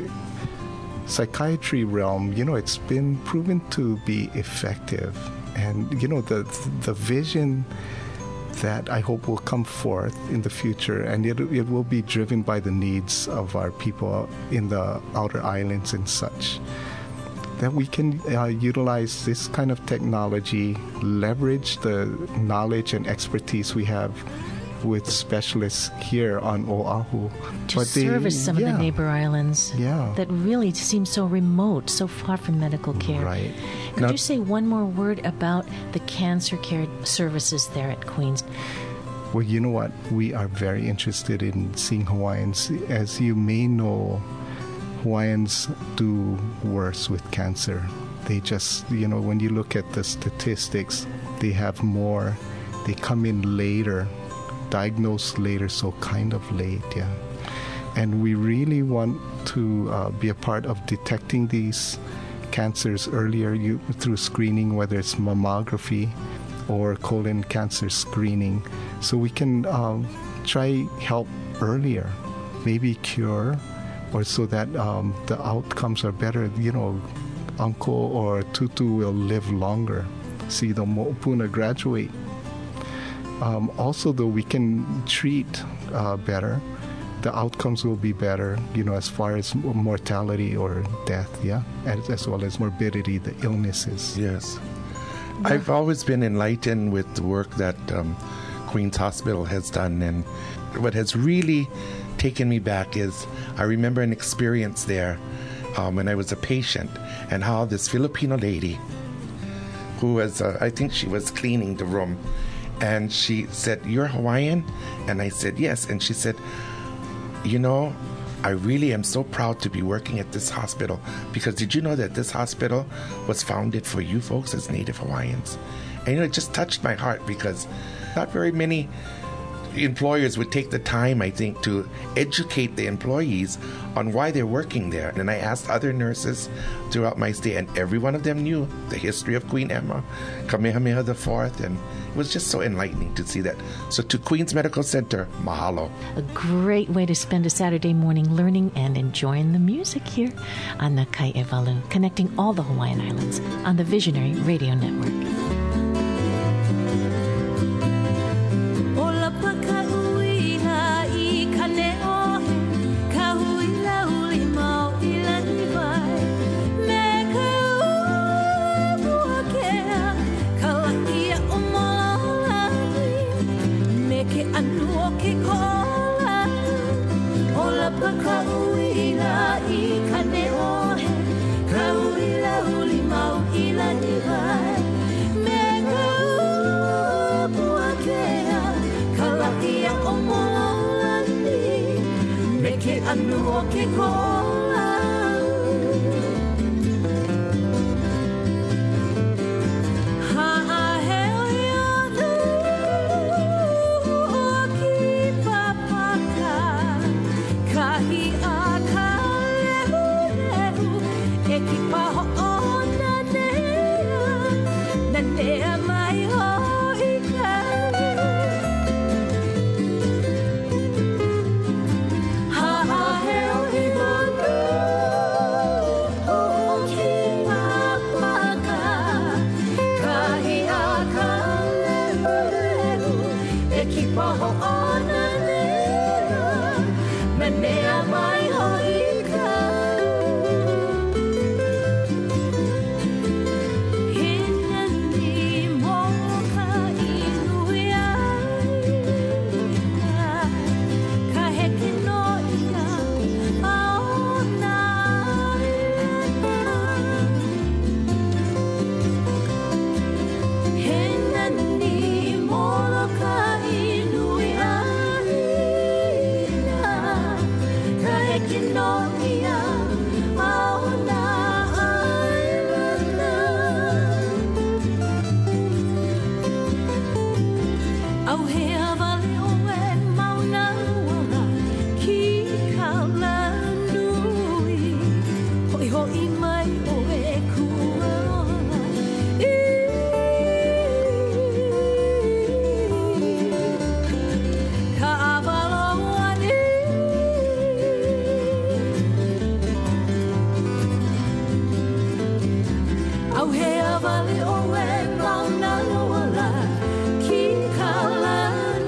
Speaker 18: psychiatry realm. You know, it's been proven to be effective. And, you know, the the vision that I hope will come forth in the future, and it, it will be driven by the needs of our people in the outer islands and such, that we can uh, utilize this kind of technology, leverage the knowledge and expertise we have with specialists here on Oahu.
Speaker 2: To
Speaker 18: but
Speaker 2: service
Speaker 18: they,
Speaker 2: some
Speaker 18: yeah.
Speaker 2: of the neighbor islands
Speaker 18: yeah.
Speaker 2: that really seem so remote, so far from medical care.
Speaker 18: Right.
Speaker 2: Could
Speaker 18: Now,
Speaker 2: you say one more word about the cancer care services there at Queens?
Speaker 18: Well, you know what? We are very interested in seeing Hawaiians. As you may know, Hawaiians do worse with cancer. They just, you know, when you look at the statistics, they have more, they come in later, diagnosed later, so kind of late, yeah. And we really want to uh, be a part of detecting these cancers earlier you, through screening, whether it's mammography or colon cancer screening, so we can um, try help earlier, maybe cure, or so that um, the outcomes are better, you know, uncle or tutu will live longer. See the mo'opuna graduate. Um, also, though, we can treat uh, better. The outcomes will be better, you know, as far as mortality or death, yeah, as, as well as morbidity, the illnesses.
Speaker 4: Yes. I've always been enlightened with the work that um, Queen's Hospital has done, and what has really taken me back is I remember an experience there um, when I was a patient, and how this Filipino lady, who was, uh, I think she was cleaning the room, and she said, "You're Hawaiian?" And I said, "Yes." And she said, "You know, I really am so proud to be working at this hospital, because did you know that this hospital was founded for you folks as Native Hawaiians?" And you know, it just touched my heart, because not very many employers would take the time, I think, to educate the employees on why they're working there. And I asked other nurses throughout my stay, and every one of them knew the history of Queen Emma, Kamehameha the Fourth, and it was just so enlightening to see that. So to Queens Medical Center, mahalo.
Speaker 2: A great way to spend a Saturday morning learning and enjoying the music here on the Kai'ewalu, connecting all the Hawaiian Islands on the Visionary Radio Network.
Speaker 6: Au hea vale o e mauna loala ki ka lanu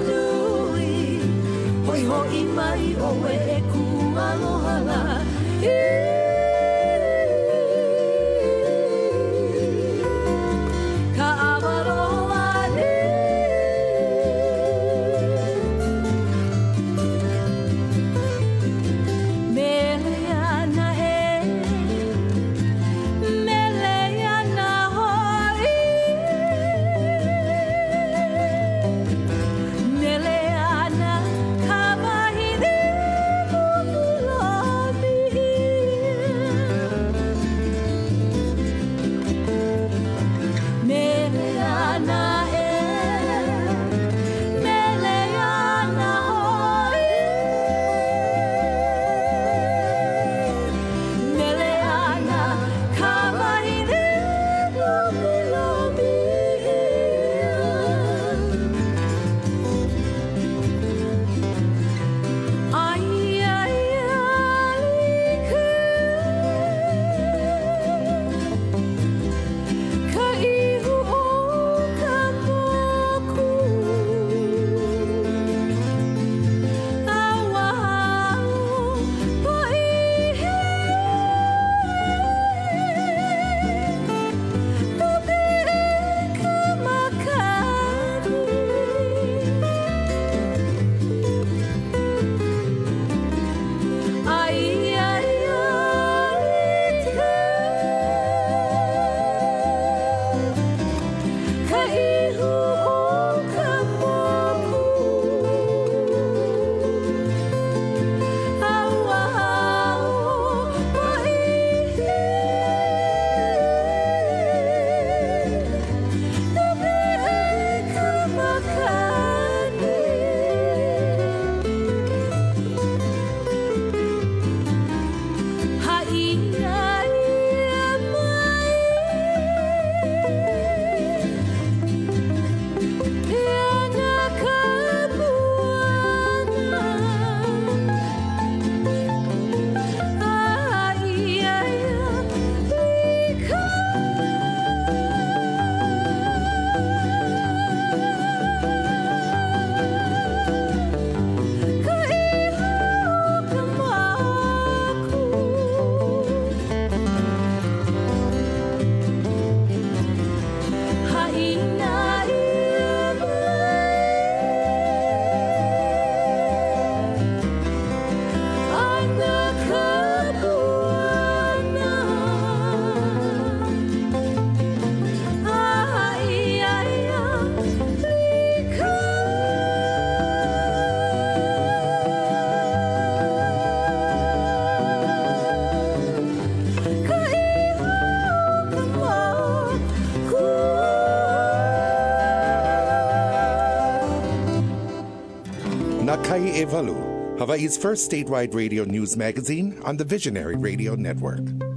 Speaker 4: Nakai Evalu, Hawaii's first statewide radio news magazine on the Visionary Radio Network.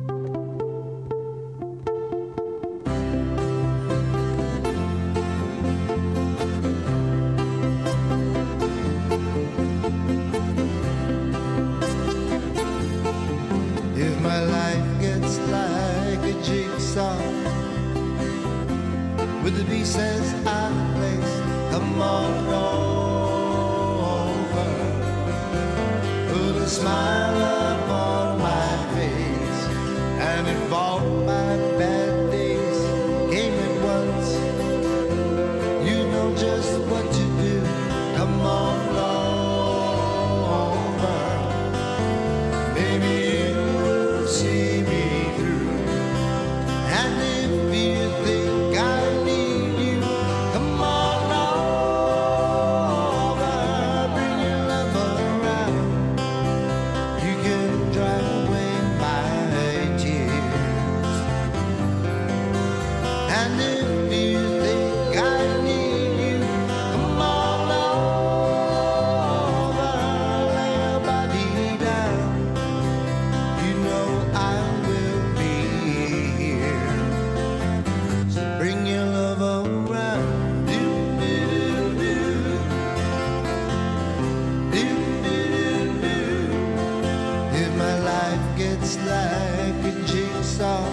Speaker 7: If my life gets like a jigsaw with the pieces out of place, come on over, put a smile upon my face, and if all my bad days came at once, you know just what to do. Come on over, baby, you will see me through. And if you think I need you, come on over, bring your love around. You can drive away my tears. And if you think I need you, come on over, lay your body down. You know I will be here. So bring your love around. Do, do, do. Do, do, do. If my life gets like a jigsaw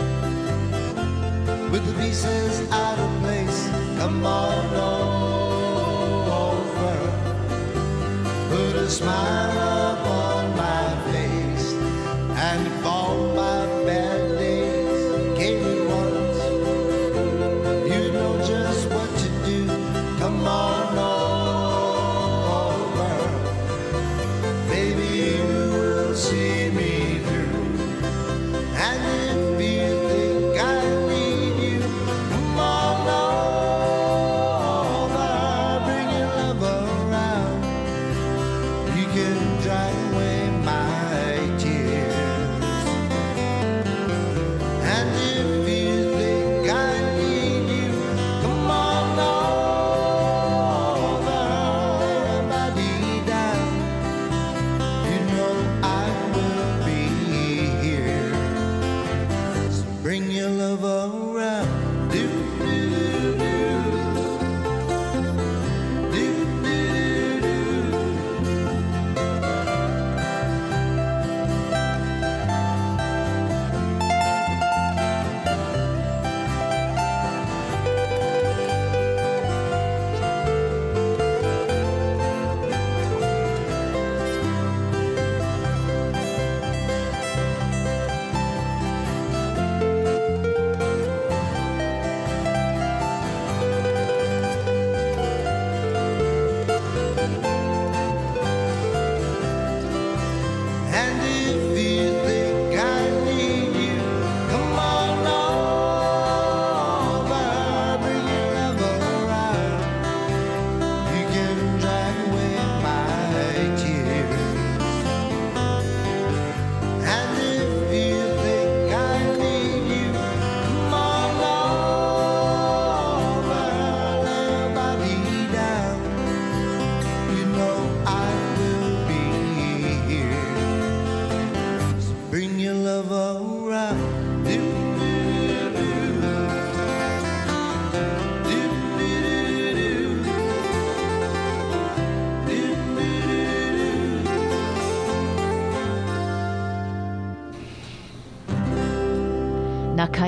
Speaker 7: with the pieces out of place, come on over, put a smile upon my face, and if all my bad days came at once, you know just what to do. Come on over, baby, you will see me through. And if you think I need you, come on over, bring your love around. You can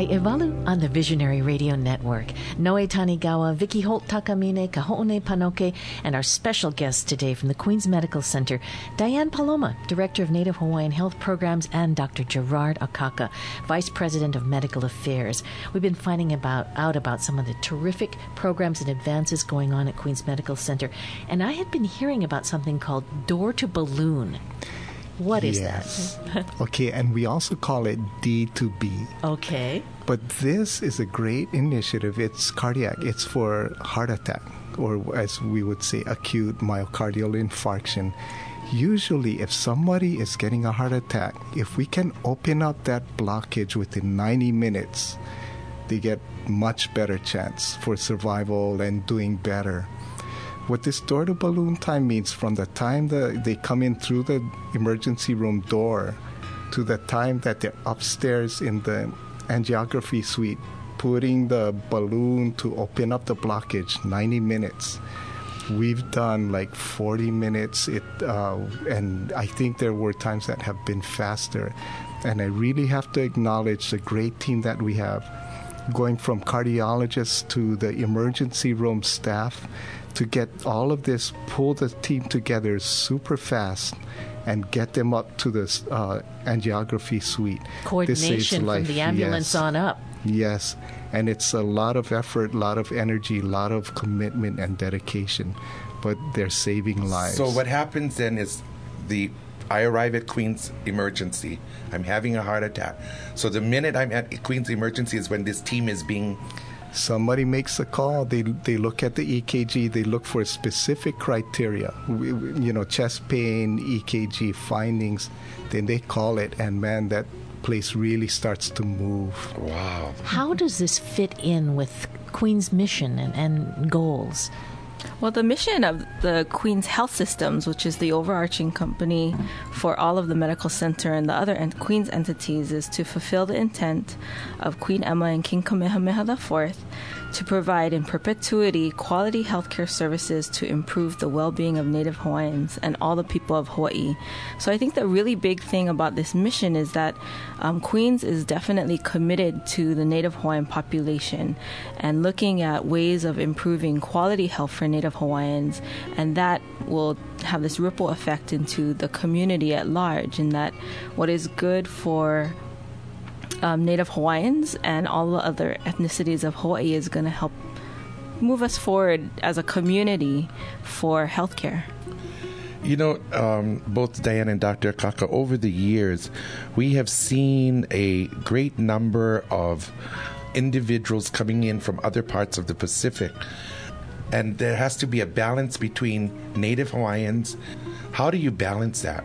Speaker 2: Nakai Evalu on the Visionary Radio Network. Noe Tanigawa, Vicky Holt Takamine, Kaho'one Panoke, and our special guest today from the Queen's Medical Center, Diane Paloma, Director of Native Hawaiian Health Programs, and Doctor Gerard Akaka, Vice President of Medical Affairs. We've been finding about out about some of the terrific programs and advances going on at Queen's Medical Center, and I had been hearing about something called Door to Balloon. What is
Speaker 18: yes.
Speaker 2: that?
Speaker 18: Okay, and we also call it D two B.
Speaker 2: Okay.
Speaker 18: But this is a great initiative. It's cardiac. It's for heart attack, or as we would say, acute myocardial infarction. Usually, if somebody is getting a heart attack, if we can open up that blockage within ninety minutes, they get much better chance for survival and doing better. What this door to balloon time means, from the time that they come in through the emergency room door to the time that they're upstairs in the angiography suite, putting the balloon to open up the blockage, ninety minutes. We've done like forty minutes, it, uh, and I think there were times that have been faster. And I really have to acknowledge the great team that we have, going from cardiologists to the emergency room staff, to get all of this, pull the team together super fast and get them up to this uh, angiography suite.
Speaker 2: Coordination from the ambulance
Speaker 18: yes.
Speaker 2: on up.
Speaker 18: Yes, and it's a lot of effort, a lot of energy, a lot of commitment and dedication, but they're saving lives.
Speaker 4: So what happens then is the I arrive at Queen's Emergency. I'm having a heart attack. So the minute I'm at Queen's Emergency is when this team is being...
Speaker 18: Somebody makes a call. They they look at the E K G. They look for specific criteria, we, we, you know, chest pain, E K G findings. Then they call it, and man, that place really starts to move.
Speaker 4: Wow.
Speaker 2: How does this fit in with Queen's mission and, and goals?
Speaker 17: Well, the mission of the Queen's Health Systems, which is the overarching company for all of the medical center and the other en- Queen's entities, is to fulfill the intent of Queen Emma and King Kamehameha the Fourth to provide in perpetuity quality healthcare services to improve the well-being of Native Hawaiians and all the people of Hawaii. So I think the really big thing about this mission is that um, Queen's is definitely committed to the Native Hawaiian population and looking at ways of improving quality health for Native Hawaiians, and that will have this ripple effect into the community at large, in that what is good for Um, Native Hawaiians and all the other ethnicities of Hawaii is going to help move us forward as a community for healthcare.
Speaker 4: You know, um, both Diane and Doctor Akaka, over the years, we have seen a great number of individuals coming in from other parts of the Pacific. And there has to be a balance between Native Hawaiians. How do you balance that?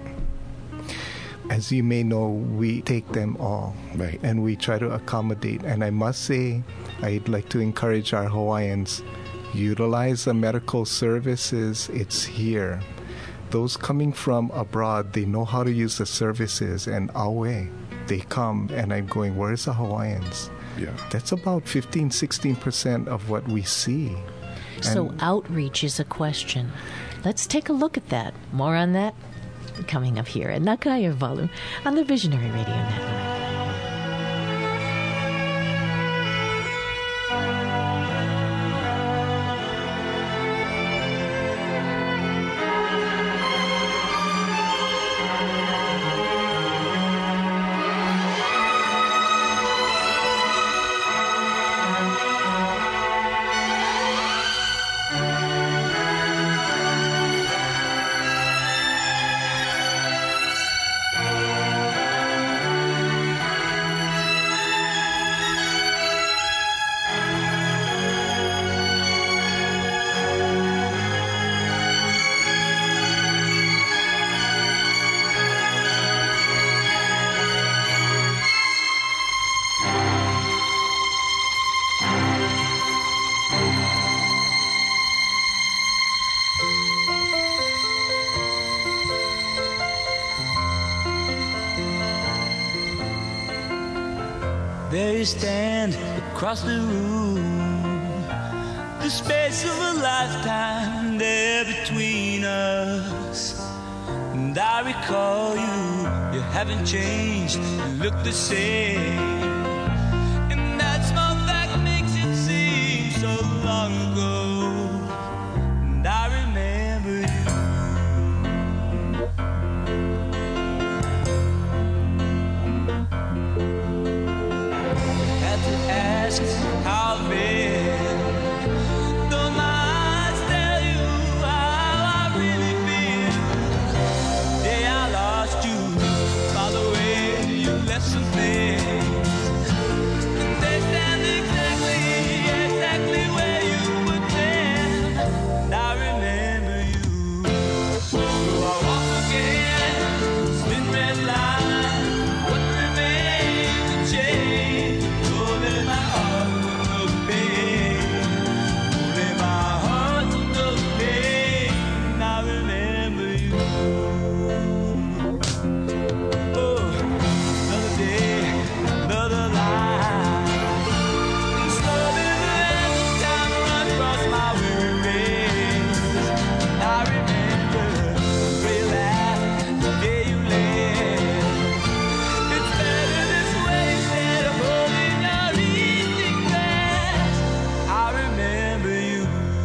Speaker 18: As you may know, we take them all,
Speaker 4: right,
Speaker 18: and we try to accommodate. And I must say, I'd like to encourage our Hawaiians, utilize the medical services. It's here. Those coming from abroad, they know how to use the services, and awe, they come, and I'm going, where's the Hawaiians?
Speaker 4: Yeah.
Speaker 18: That's about fifteen, sixteen percent of what we see.
Speaker 2: So
Speaker 18: and
Speaker 2: outreach is a question. Let's take a look at that. More on that coming up here at Nakaya Valu on the Visionary Radio Network.
Speaker 9: There you stand across the room, the space of a lifetime there between us. And I recall you, you haven't changed, you look the same. And long ago, and I remember you. Had to ask how I've been. Don't mind tell you how I really feel. Day I lost you, by the way you left some things. They stand exactly, exactly where you were then. And I remember you. So I walk again, spin red line. What remains to change? Only my heart will know the pain. Only my heart will know the pain. And I remember you. Oh, another day, another life. Slowly the hands of time run across my weary face. I remember the way you laughed, the day you left. It's better this way instead of holding your easy grasp. I remember you.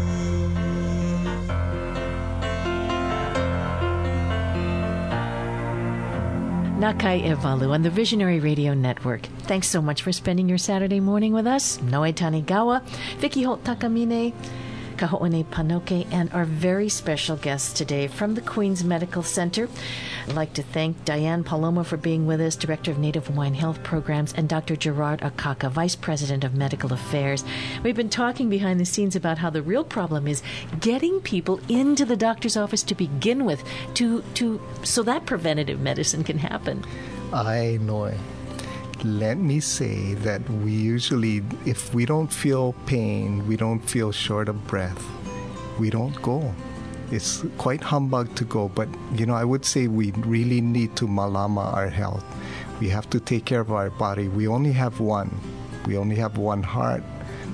Speaker 2: Nakai Evalu on the Visionary Radio Network. Thanks so much for spending your Saturday morning with us. Noe Tanigawa, Vicky Holt Takamine, Kaho'one Panoke, and our very special guest today from the Queen's Medical Center. I'd like to thank Diane Paloma for being with us, Director of Native Hawaiian Health Programs, and Doctor Gerard Akaka, Vice President of Medical Affairs. We've been talking behind the scenes about how the real problem is getting people into the doctor's office to begin with, to, to so that preventative medicine can happen.
Speaker 18: I know. Let me say that we usually, if we don't feel pain, we don't feel short of breath, we don't go. It's quite humbug to go, but, you know, I would say we really need to malama our health. We have to take care of our body. We only have one. We only have one heart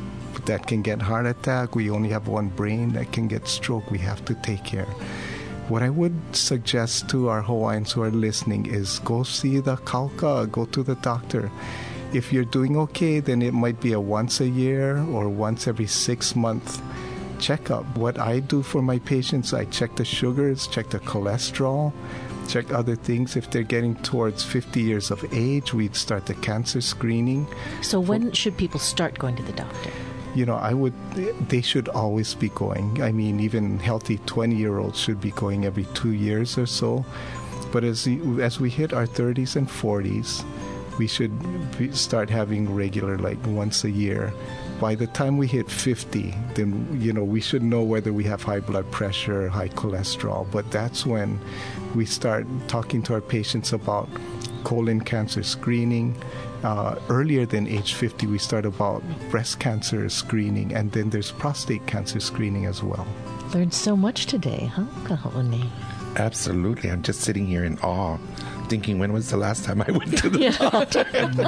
Speaker 18: that can get heart attack. We only have one brain that can get stroke. We have to take care. What I would suggest to our Hawaiians who are listening is go see the kauka, go to the doctor. If you're doing okay, then it might be a once a year or once every six month checkup. What I do for my patients, I check the sugars, check the cholesterol, check other things. If they're getting towards fifty years of age, we'd start the cancer screening.
Speaker 2: So when should people start going to the doctor?
Speaker 18: You know, I would, they should always be going. I mean, even healthy twenty-year-olds should be going every two years or so. But as, as we hit our thirties and forties, we should be, start having regular, like once a year. By the time we hit fifty, then, you know, we should know whether we have high blood pressure, high cholesterol. But that's when we start talking to our patients about colon cancer screening. Uh, earlier than age fifty, we start about breast cancer screening, and then there's prostate cancer screening as well.
Speaker 2: Learned so much today, huh, Kaho'one?
Speaker 4: Absolutely. I'm just sitting here in awe, thinking, when was the last time I went to the
Speaker 2: Yeah.
Speaker 4: doctor?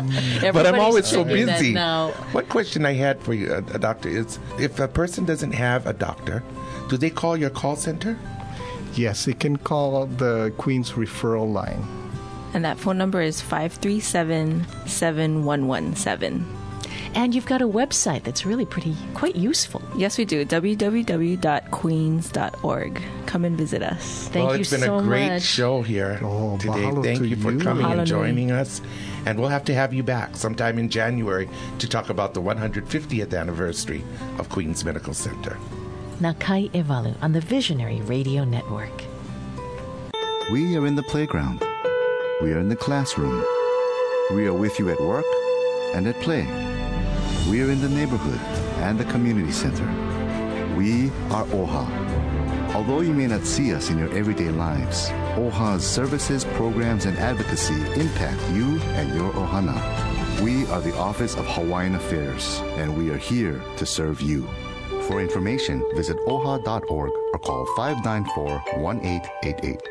Speaker 4: But I'm always so
Speaker 2: thinking that
Speaker 4: busy.
Speaker 2: now.
Speaker 4: One question I had for you, uh, a doctor, is if a person doesn't have a doctor, do they call your call center?
Speaker 18: Yes, it can call the Queen's referral line.
Speaker 17: And that phone number is five three seven, seven one one seven.
Speaker 2: And you've got a website that's really pretty, quite useful.
Speaker 17: Yes, we do. w w w dot queens dot org. Come and visit us.
Speaker 2: Thank
Speaker 4: well,
Speaker 2: you
Speaker 4: it's been
Speaker 2: so
Speaker 4: a great
Speaker 2: much.
Speaker 4: show here
Speaker 18: Oh,
Speaker 4: today.
Speaker 18: mahalo
Speaker 4: Thank
Speaker 18: to
Speaker 4: you for
Speaker 18: you.
Speaker 4: coming
Speaker 17: Mahalo
Speaker 4: and
Speaker 17: nui.
Speaker 4: joining us. And we'll have to have you back sometime in January to talk about the one hundred fiftieth anniversary of Queen's Medical Center.
Speaker 2: Nakai Evalu on the Visionary Radio Network.
Speaker 8: We are in the playground. We are in the classroom. We are with you at work and at play. We are in the neighborhood and the community center. We are O H A. Although you may not see us in your everyday lives, O H A's services, programs, and advocacy impact you and your ohana. We are the Office of Hawaiian Affairs, and we are here to serve you. For information, visit O H A dot org or call five nine four, one eight eight eight.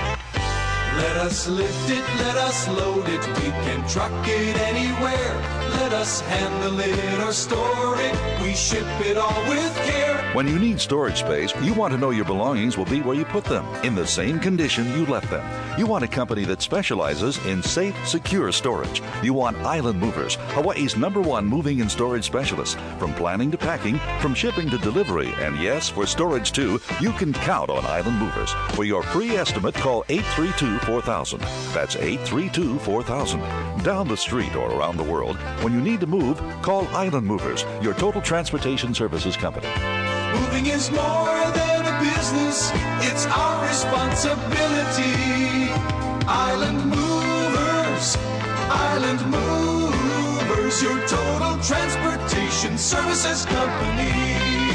Speaker 1: Let us lift it, let us load it, we can truck it anywhere.
Speaker 10: let us handle it or store it. We ship it all with care.
Speaker 11: When you need storage space, you want to know your belongings will be where you put them, in the same condition you left them. You want a company that specializes in safe, secure storage. You want Island Movers, Hawaii's number one moving and storage specialist. From planning to packing, from shipping to delivery, and yes, for storage too, you can count on Island Movers. For your free estimate, call eight three two, four thousand. That's eight three two, four thousand. Down the street or around the world, when you need to move, call Island Movers, your total transportation services company.
Speaker 10: Moving is more than a business, it's our responsibility. Island Movers, Island Movers, your total transportation services company.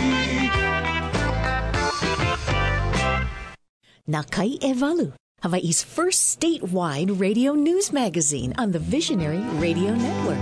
Speaker 19: Nakai Evalu, Hawaii's first statewide radio news magazine on the Visionary Radio Network.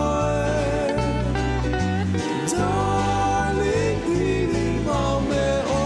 Speaker 10: Darling, pili mau me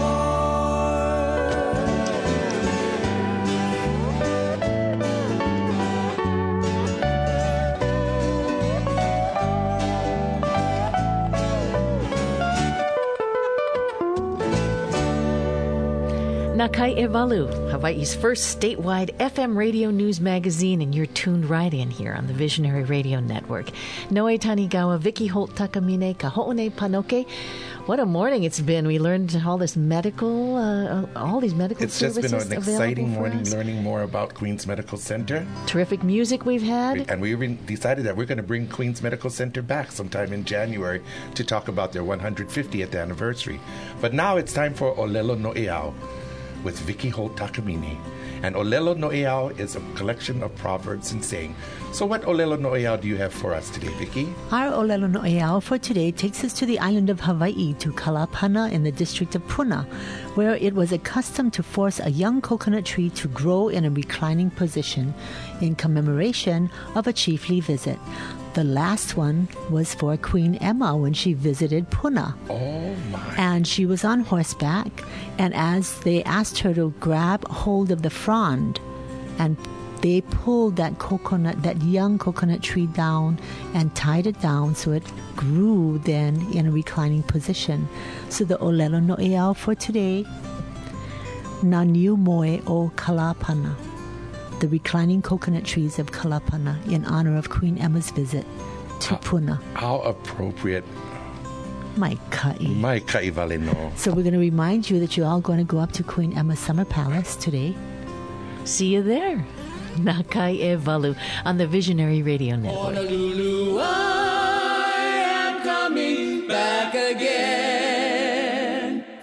Speaker 2: Nakai Evalu, Hawaii's first statewide F M radio news magazine, and you're tuned right in here on the Visionary Radio Network. Noe Tanigawa, Vicky Holt Takamine, Kaho'one Panoke. What a morning it's been. We learned all this medical, uh, all these medical
Speaker 4: It's just
Speaker 2: services
Speaker 4: been an
Speaker 2: available
Speaker 4: exciting
Speaker 2: for
Speaker 4: morning
Speaker 2: us.
Speaker 4: learning more about Queens Medical Center.
Speaker 2: Terrific music we've had.
Speaker 4: And we even decided that we're going to bring Queens Medical Center back sometime in January to talk about their one hundred fiftieth anniversary. But now it's time for Olelo No'eau with Vicky Holt Takamine. And Olelo No'eau is a collection of proverbs and saying. So what Olelo No'eau do you have for us today, Vicky?
Speaker 3: Our Olelo No'eau for today takes us to the island of Hawaii, to Kalapana in the district of Puna, where it was accustomed to force a young coconut tree to grow in a reclining position in commemoration of a chiefly visit. The last one was for Queen Emma when she visited Puna.
Speaker 4: Oh, my.
Speaker 3: And she was on horseback, and as they asked her to grab hold of the frond, and they pulled that coconut, that young coconut tree down and tied it down so it grew then in a reclining position. So the Olelo No'eau for today, Na Niu Moe o Kalapana, the reclining coconut trees of Kalapana, in honor of Queen Emma's visit to
Speaker 4: how,
Speaker 3: Puna.
Speaker 4: How appropriate.
Speaker 3: My ka'i.
Speaker 4: My ka'i vale no.
Speaker 3: So we're going to remind you that you're all going to go up to Queen Emma's Summer Palace today.
Speaker 2: See you there. Nakai Evalu on the Visionary Radio Network.
Speaker 6: Honolulu, I am coming back again.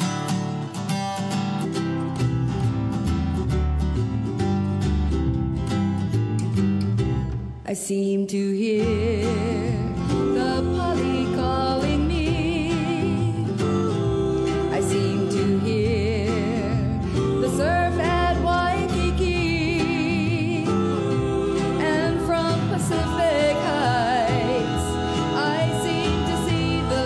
Speaker 6: I seem to hear the poly calling me. I seem to hear the surf at Waikiki. And from Pacific Heights, I seem to see the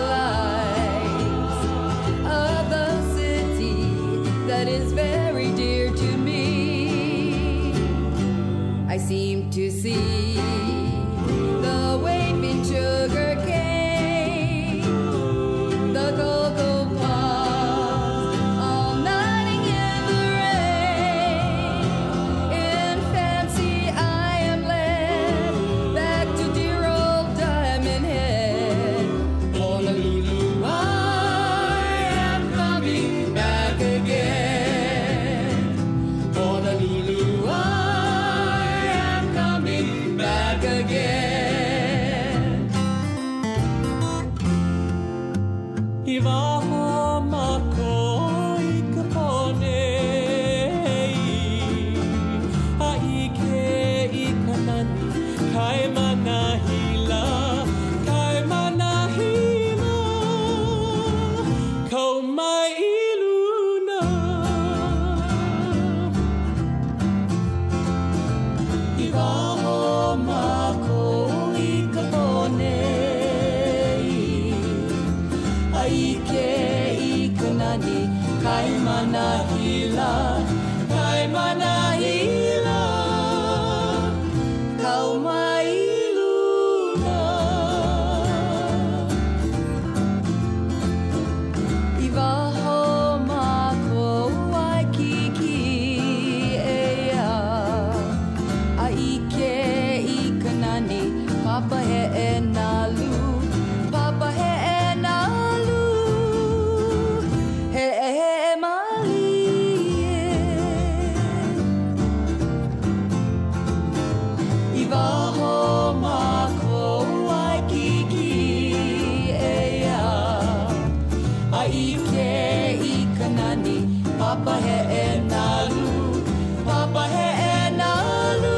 Speaker 6: lights of the city that is very dear to me. I seem to see the waving sugar cane, the cocoa palms, all nodding in the rain. In fancy I am led back to dear old Diamond Head. Honolulu, I am coming back again. Honolulu, I am coming back again.
Speaker 9: Iwaho mako i kapone Aike i kanani Kai manahila Kai manahila Kau mai i luna Iwaho mako i kapone Aike i kanani Kai manahila Kai manahila Kau mai luna Iwaho mako Waikiki ea Aike i kanani Papa he e nalu Papa he e nalu He e he e mali Iwaho mako Waikiki ea Aike i kanani Papa he e nalu Papa he e nalu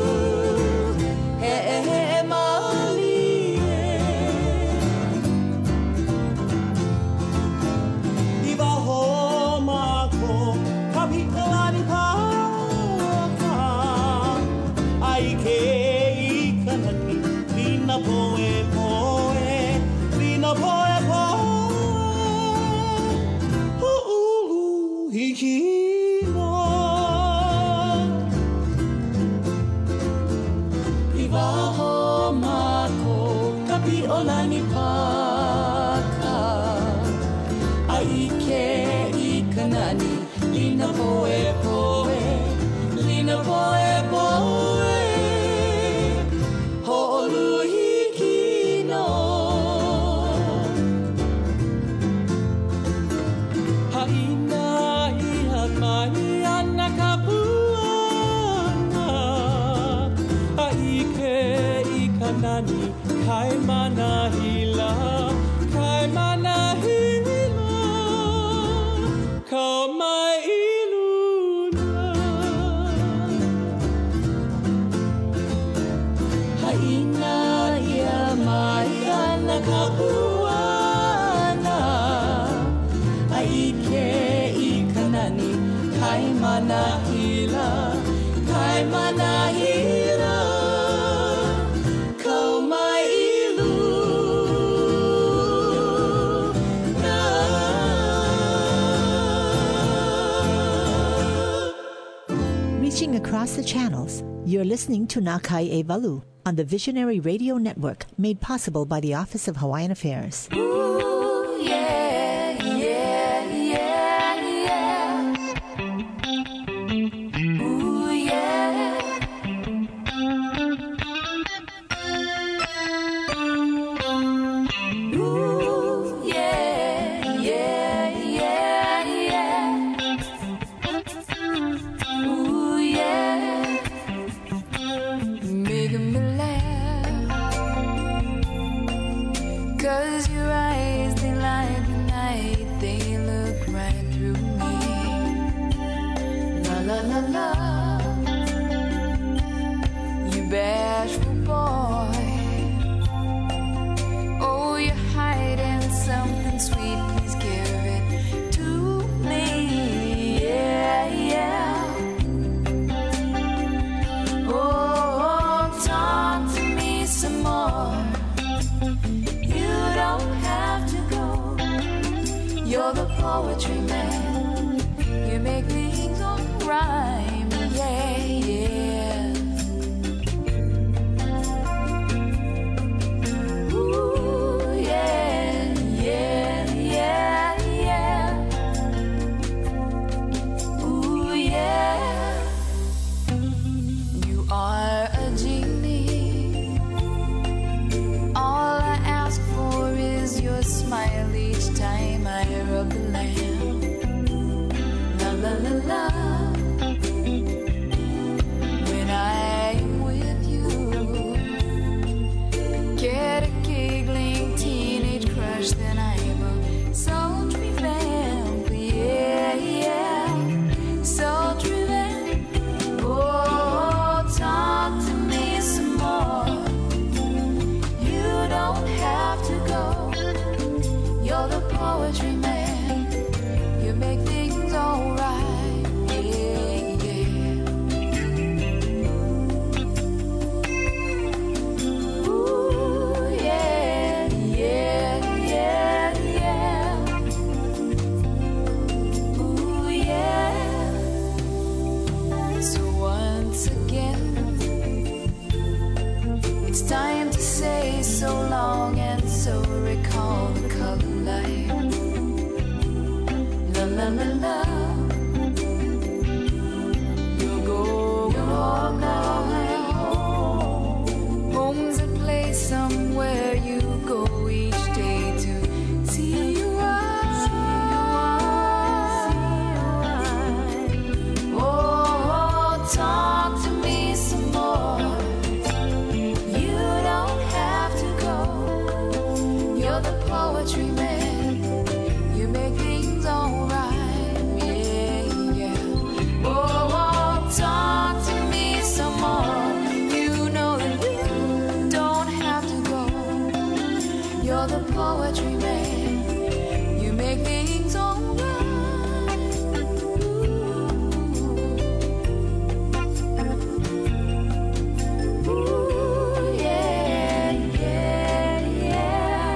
Speaker 9: He e he e mali Iwaho mako Kapikalani paka Aike i kanani Lina poe poe Lina poe poe U'ulu hiki
Speaker 6: kapuana aike ikanani kai manahila kai manahila kau mai ilu na.
Speaker 12: Reaching across the channels, you're listening to Nakai e Walu on the Visionary Radio Network, made possible by the Office of Hawaiian Affairs.
Speaker 6: Ooh, yeah, yeah, yeah, yeah. Ooh, yeah. Ooh, yeah, yeah, yeah, yeah. Ooh, yeah. Make me laugh, 'cause your eyes, they light the night, they look right through me. La la la la, you bashful boy. Oh, you're hiding something sweet, please give it to me. Yeah, yeah. Oh, talk to me some more. You don't have to go. You're the poetry man. You make things all rhyme. Yeah, yeah. Ooh, yeah, yeah, yeah, yeah. Ooh, yeah. You are a genie. All I ask for is your smile each time I rub the lamp. La la la la. When I'm with you, get a giggling teenage crush, then I'm a sultry vamp. Yeah, yeah, sultry vamp. Oh, talk to me some more. You don't have to go. You're the poetry man. You make things alright. Yeah, yeah. Ooh, yeah, yeah, yeah, yeah. Ooh, yeah. So once again, it's time to say so long and so recall the color light. La la la la. You'll go walk home. Home's a place somewhere you go each day to see your eyes. Oh, talk to me some more. You don't have to go. You're the poetry man. You make things alright. Yeah, yeah. Oh, oh, talk to me some more. You know that you don't have to go. You're the poetry man. You make things alright. Ooh, yeah, yeah, yeah,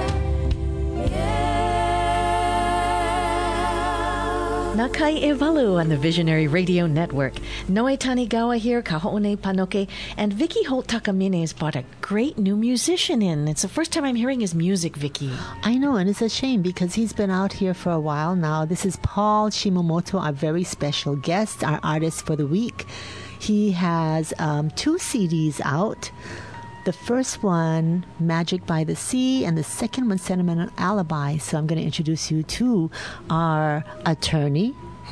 Speaker 6: yeah.
Speaker 2: Nakai e Walu on the Visionary Radio Network. Noe Tanigawa here, Kaho'one Panoke, and Vicky Holt Takamine has brought a great new musician in. It's the first time I'm hearing his music, Vicky.
Speaker 3: I know, and it's a shame because he's been out here for a while now. This is Paul Shimamoto, our very special guest, our artist for the week. He has um, two C Ds out. The first one, Magic by the Sea, and the second one, Sentimental Alibi. So I'm going to introduce you to our attorney,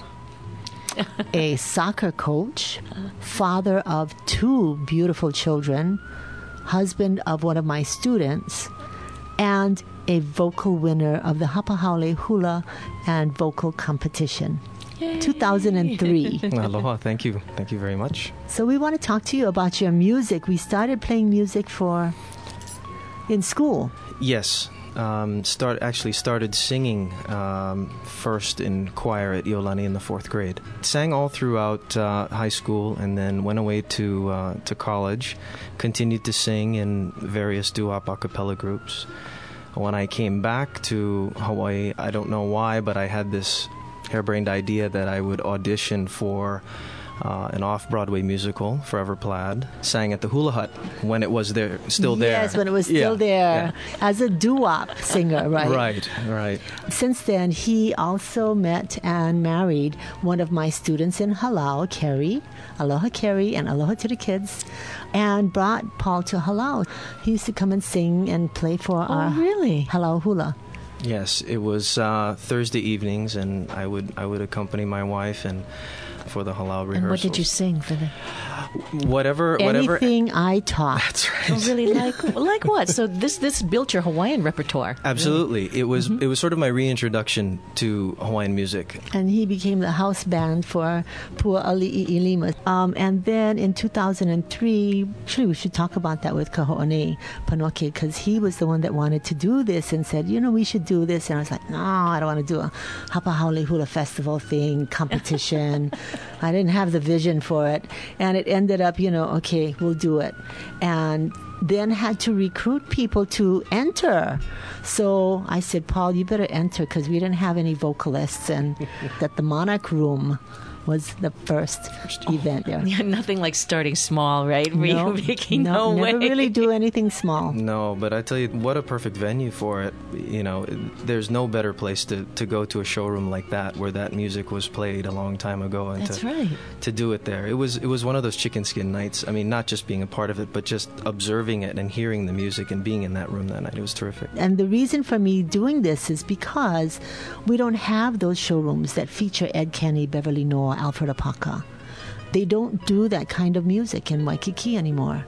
Speaker 3: a soccer coach, father of two beautiful children, husband of one of my students, and a vocal winner of the Hapahaole Hula and Vocal Competition.
Speaker 2: Yay.
Speaker 3: two thousand three.
Speaker 13: Aloha, thank you. Thank you very much.
Speaker 3: So we want to talk to you about your music. We started playing music for in school.
Speaker 13: Yes. um, start actually started singing um, first in choir at Iolani in the fourth grade. Sang all throughout uh, high school, and then went away to uh, to college. Continued to sing in various doo-wop a cappella groups. When I came back to Hawaii, I don't know why, but I had this harebrained idea that I would audition for Uh, an off-Broadway musical, Forever Plaid. Sang at the Hula Hut when it was there, still there.
Speaker 3: Yes, when it was still
Speaker 13: Yeah,
Speaker 3: there
Speaker 13: yeah.
Speaker 3: as a doo-wop singer, right?
Speaker 13: Right, right.
Speaker 3: Since then, he also met and married one of my students in Halau, Carrie. Aloha, Carrie, and aloha to the kids. And brought Paul to Halau. He used to come and sing and play for
Speaker 2: Oh,
Speaker 3: our
Speaker 2: really?
Speaker 3: Halau Hula.
Speaker 13: Yes, it was uh, Thursday evenings, and I would I would accompany my wife and for the halal rehearsals.
Speaker 2: And what did you sing for the?
Speaker 13: Whatever, whatever.
Speaker 3: Anything I taught.
Speaker 13: That's right.
Speaker 2: Oh, really? Like like what? So this this built your Hawaiian repertoire.
Speaker 13: Absolutely, it was it was sort of my reintroduction to Hawaiian music.
Speaker 3: And he became the house band for Pua Ali'i Lima. Um, and then in two thousand three, actually we should talk about that with Kaho'one Panoke, because he was the one that wanted to do this and said, you know, we should do this. And I was like, no, I don't want to do a Hapahaole Hula Festival thing, competition. I didn't have the vision for it. And it ended up, you know, okay, we'll do it. And then had to recruit people to enter. So I said, Paul, you better enter, because we didn't have any vocalists, and that the Monarch Room was the first event there.
Speaker 2: Yeah, nothing like starting small, right? Were
Speaker 3: No,
Speaker 2: you making
Speaker 3: no,
Speaker 2: no,
Speaker 3: never
Speaker 2: way.
Speaker 3: really do anything small.
Speaker 13: No, but I tell you, what a perfect venue for it. You know, there's no better place to, to go to a showroom like that, where that music was played a long time ago, and
Speaker 2: That's
Speaker 13: to,
Speaker 2: right.
Speaker 13: to do it there. It was it was one of those chicken skin nights. I mean, not just being a part of it, but just observing it and hearing the music and being in that room that night. It was terrific.
Speaker 3: And the reason for me doing this is because we don't have those showrooms that feature Ed Kenny, Beverly Noah, Alfred Apaka. They don't do that kind of music in Waikiki anymore.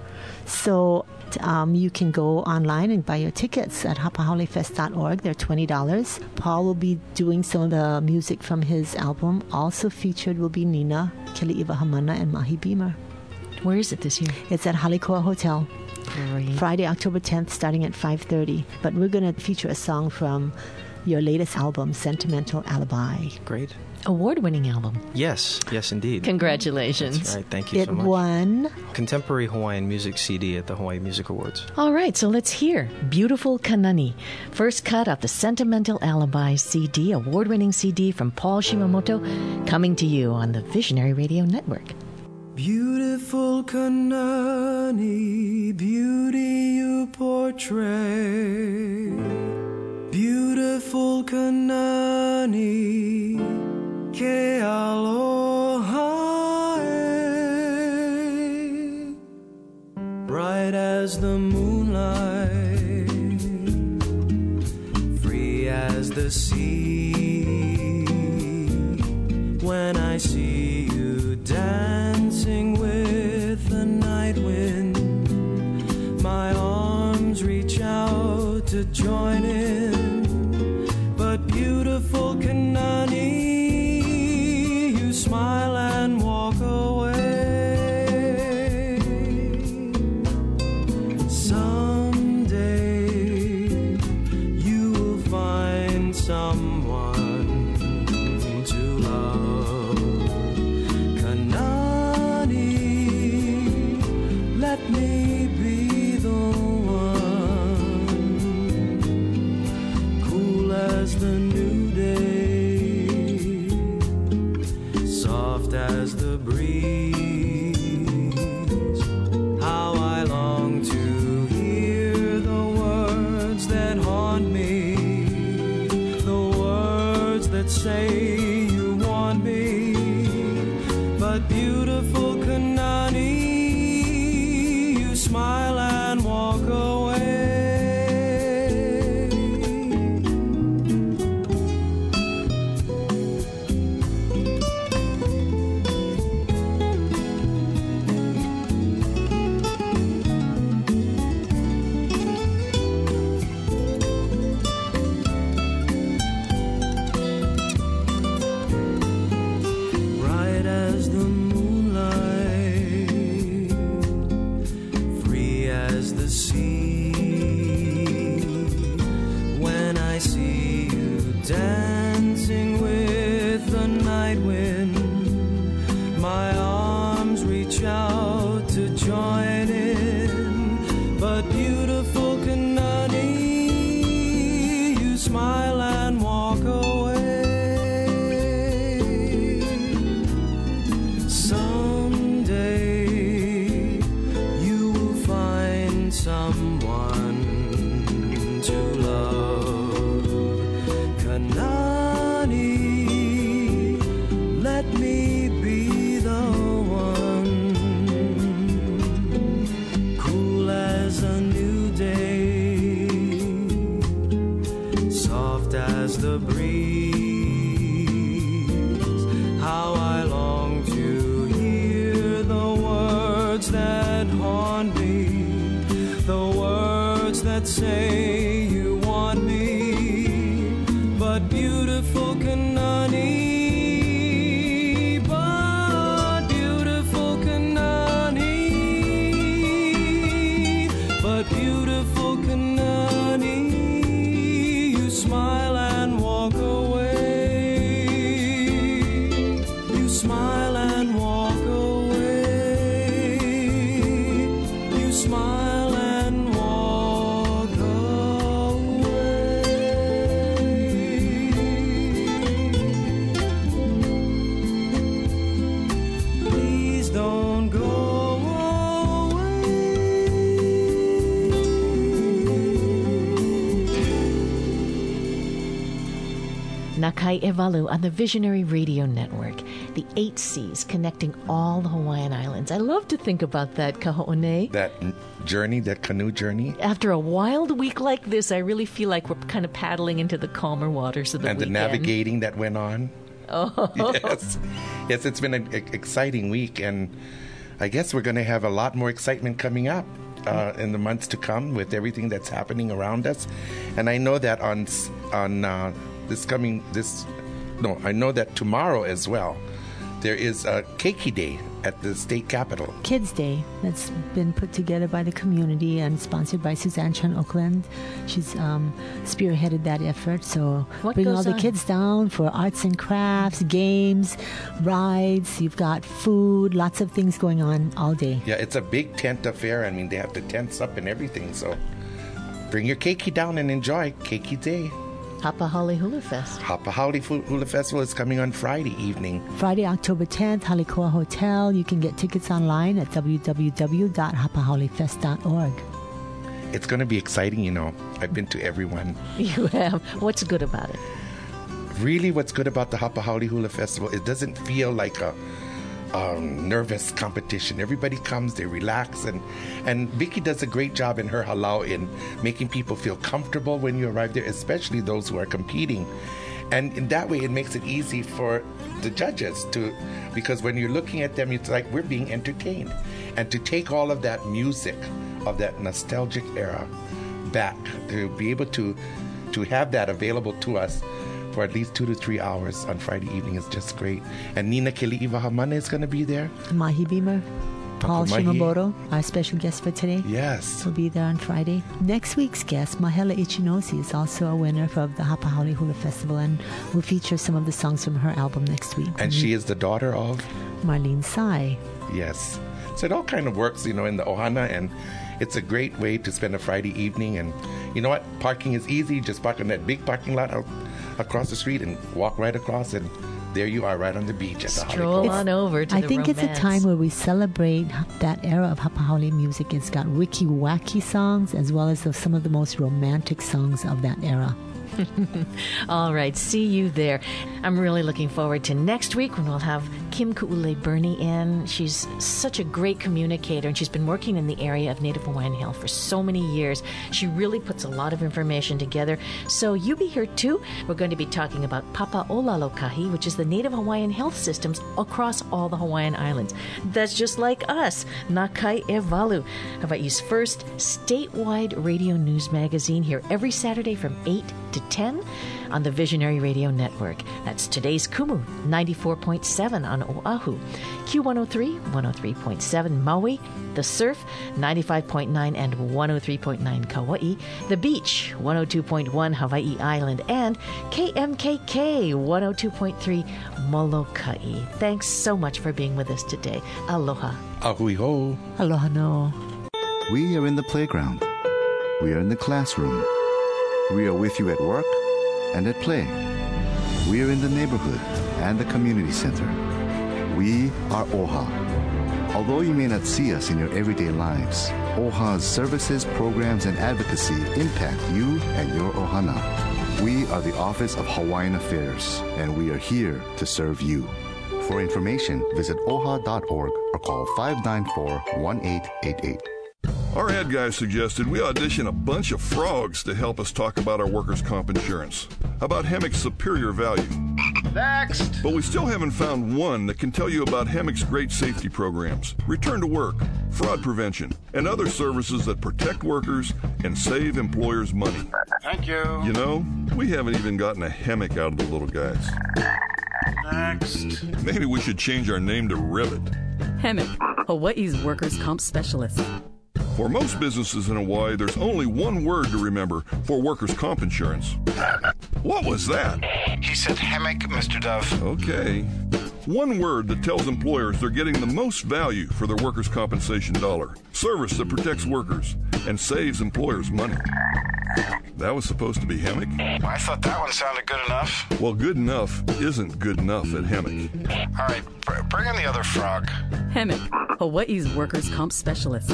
Speaker 3: So um, you can go online and buy your tickets at hapahaolefest dot org. They're twenty dollars. Paul will be doing some of the music from his album. Also featured will be Nina, Keli'iwa Hamana, and Mahi Beamer.
Speaker 2: Where is it this year?
Speaker 3: It's at Halikoa Hotel.
Speaker 2: Great.
Speaker 3: Friday, October tenth, starting at five thirty. But we're going to feature a song from your latest album, Sentimental Alibi.
Speaker 13: Great.
Speaker 2: Award-winning album.
Speaker 13: Yes, yes, indeed.
Speaker 2: Congratulations.
Speaker 13: That's right. Thank you
Speaker 3: It
Speaker 13: so much.
Speaker 3: won
Speaker 13: Contemporary Hawaiian Music C D at the Hawaii Music Awards.
Speaker 2: All right, so let's hear Beautiful Kanani, first cut of the Sentimental Alibi C D, award-winning C D from Paul Shimamoto, coming to you on the Visionary Radio Network.
Speaker 10: Beautiful Kanani, beauty you portray. Beautiful Kanani, ke aloha e. Bright as the moonlight, free as the sea. When I see you dancing with the night wind, my arms reach out to join in. But beautiful Kanani, you smile and walk away. Someday you will find someone to love. Kanani, let me be the one, cool as the new day, soft as the breeze. How I long to hear the words that haunt me, the words that say you want me. But beautiful Kanani, you smile and walk away.
Speaker 9: dancing with the night wind. My arms reach out to join in, but beautiful Kanani, you smile and walk away. Someday you will find someone to love. Kanani, let me be the one, cool as a new day, soft as the breeze. How I long to hear the words that haunt me, the words that say you want me, but beautiful Kanani. Beautiful Kanani, you smile and walk away. You smile and walk away. You smile and walk away. Please don't go.
Speaker 2: Nakai Evalu on the Visionary Radio Network, the eight seas connecting all the Hawaiian Islands. I love to think about that, Kaho'one.
Speaker 4: That journey, that canoe journey.
Speaker 2: After a wild week like this, I really feel like we're kind of paddling into the calmer waters of the
Speaker 4: and
Speaker 2: weekend.
Speaker 4: And the navigating that went on.
Speaker 2: Oh.
Speaker 4: Yes. Yes, it's been an exciting week, and I guess we're going to have a lot more excitement coming up uh, in the months to come with everything that's happening around us. And I know that on on uh, this coming this no, I know that tomorrow as well there is a Keiki Day at the state capitol.
Speaker 3: Kids Day that's been put together by the community and sponsored by Suzanne Chan Oakland. She's um, spearheaded that effort. So
Speaker 2: what
Speaker 3: bring all the
Speaker 2: on?
Speaker 3: kids down for arts and crafts, games, rides. You've got food, lots of things going on all day.
Speaker 4: Yeah, it's a big tent affair. I mean, they have the tents up and everything. So bring your keiki down and enjoy Keiki Day.
Speaker 2: Hapahali Hula Fest.
Speaker 4: Hapahali Hula Festival is coming on Friday evening.
Speaker 3: Friday, October tenth, Halikoa Hotel. You can get tickets online at w w w dot hapahali fest dot org.
Speaker 4: It's going to be exciting, you know. I've been to every one.
Speaker 2: You have. What's good about it?
Speaker 4: Really, what's good about the Hapahali Hula Festival, it doesn't feel like a um, nervous competition. Everybody comes, they relax, and, and Vicky does a great job in her halau in making people feel comfortable when you arrive there, especially those who are competing. And in that way, it makes it easy for the judges to, because when you're looking at them, it's like we're being entertained. And to take all of that music, of that nostalgic era back, to be able to, to have that available to us for at least two to three hours on Friday evening is just great. And Nina Keli'iwahamane is going to be there.
Speaker 3: Mahi Beamer. Paul
Speaker 4: Mahi.
Speaker 3: Shimaboro, our special guest for today.
Speaker 4: Yes.
Speaker 3: Will be there on Friday. Next week's guest, Mahela Ichinosi, is also a winner of the Hapahali Hula Festival and will feature some of the songs from her album next week.
Speaker 4: And she is the daughter of?
Speaker 3: Marlene Tsai.
Speaker 4: Yes. So it all kind of works, you know, in the Ohana, and it's a great way to spend a Friday evening. And you know what? Parking is easy. Just park in that big parking lot out across the street and walk right across, and there you are right on the beach at the
Speaker 2: Stroll on over to
Speaker 3: I
Speaker 2: the
Speaker 3: think
Speaker 2: romance.
Speaker 3: it's a time where we celebrate that era of Hapahali music. It's got wiki wacky songs as well as the, some of the most romantic songs of that era.
Speaker 2: All right, see you there. I'm really looking forward to next week when we'll have Kim Ku'ule Burney in. She's such a great communicator, and she's been working in the area of Native Hawaiian health for so many years. She really puts a lot of information together. So you be here too. We're going to be talking about Papa'olalokahi, which is the Native Hawaiian health systems across all the Hawaiian Islands. That's just like us, Nakai Evalu, Hawaii's first statewide radio news magazine, here every Saturday from eight to ten on the Visionary Radio Network. That's today's Kumu, ninety-four point seven on Oahu. Q one oh three, one oh three point seven Maui. The Surf, ninety-five point nine and one oh three point nine Kauai. The Beach, one oh two point one Hawaii Island. And K M K K, one oh two point three Molokai. Thanks so much for being with us today. Aloha.
Speaker 4: Ahui ho.
Speaker 3: Aloha no.
Speaker 8: We are in the playground. We are in the classroom. We are with you at work and at play. We are in the neighborhood and the community center. We are O H A. Although you may not see us in your everyday lives, O H A's services, programs, and advocacy impact you and your ohana. We are the Office of Hawaiian Affairs, and we are here to serve you. For information, visit O H A dot org or call five nine four, one eight eight eight.
Speaker 14: Our ad guy suggested we audition a bunch of frogs to help us talk about our workers' comp insurance, about Hemmock's superior value.
Speaker 15: Next!
Speaker 14: But we still haven't found one that can tell you about Hemmock's great safety programs, return to work, fraud prevention, and other services that protect workers and save employers money.
Speaker 15: Thank you.
Speaker 14: You know, we haven't even gotten a Hemmock out of the little guys.
Speaker 15: Next.
Speaker 14: Maybe we should change our name to Rivet.
Speaker 16: Hemmock, Hawaii's workers' comp specialist.
Speaker 14: For most businesses in Hawaii, there's only one word to remember for workers' comp insurance. What was that?
Speaker 15: He said Hemmock, Mister Dove.
Speaker 14: Okay. One word that tells employers they're getting the most value for their workers' compensation dollar. Service that protects workers and saves employers money. That was supposed to be Hemmock?
Speaker 15: I thought that one sounded good enough.
Speaker 14: Well, good enough isn't good enough at Hemmock.
Speaker 15: All right, br- bring in the other frog.
Speaker 16: Hemmock, Hawaii's workers' comp specialist.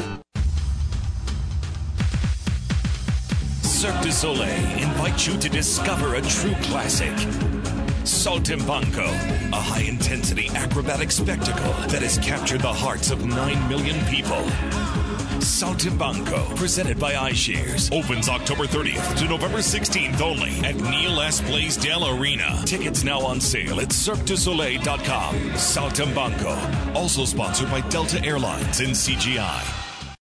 Speaker 22: Cirque du Soleil invites you to discover a true classic. Saltimbanco, a high-intensity acrobatic spectacle that has captured the hearts of nine million people. Saltimbanco, presented by iShares, opens October thirtieth to November sixteenth only at Neil S. Blaisdell Arena. Tickets now on sale at cirque du soleil dot com. Saltimbanco, also sponsored by Delta Airlines and C G I.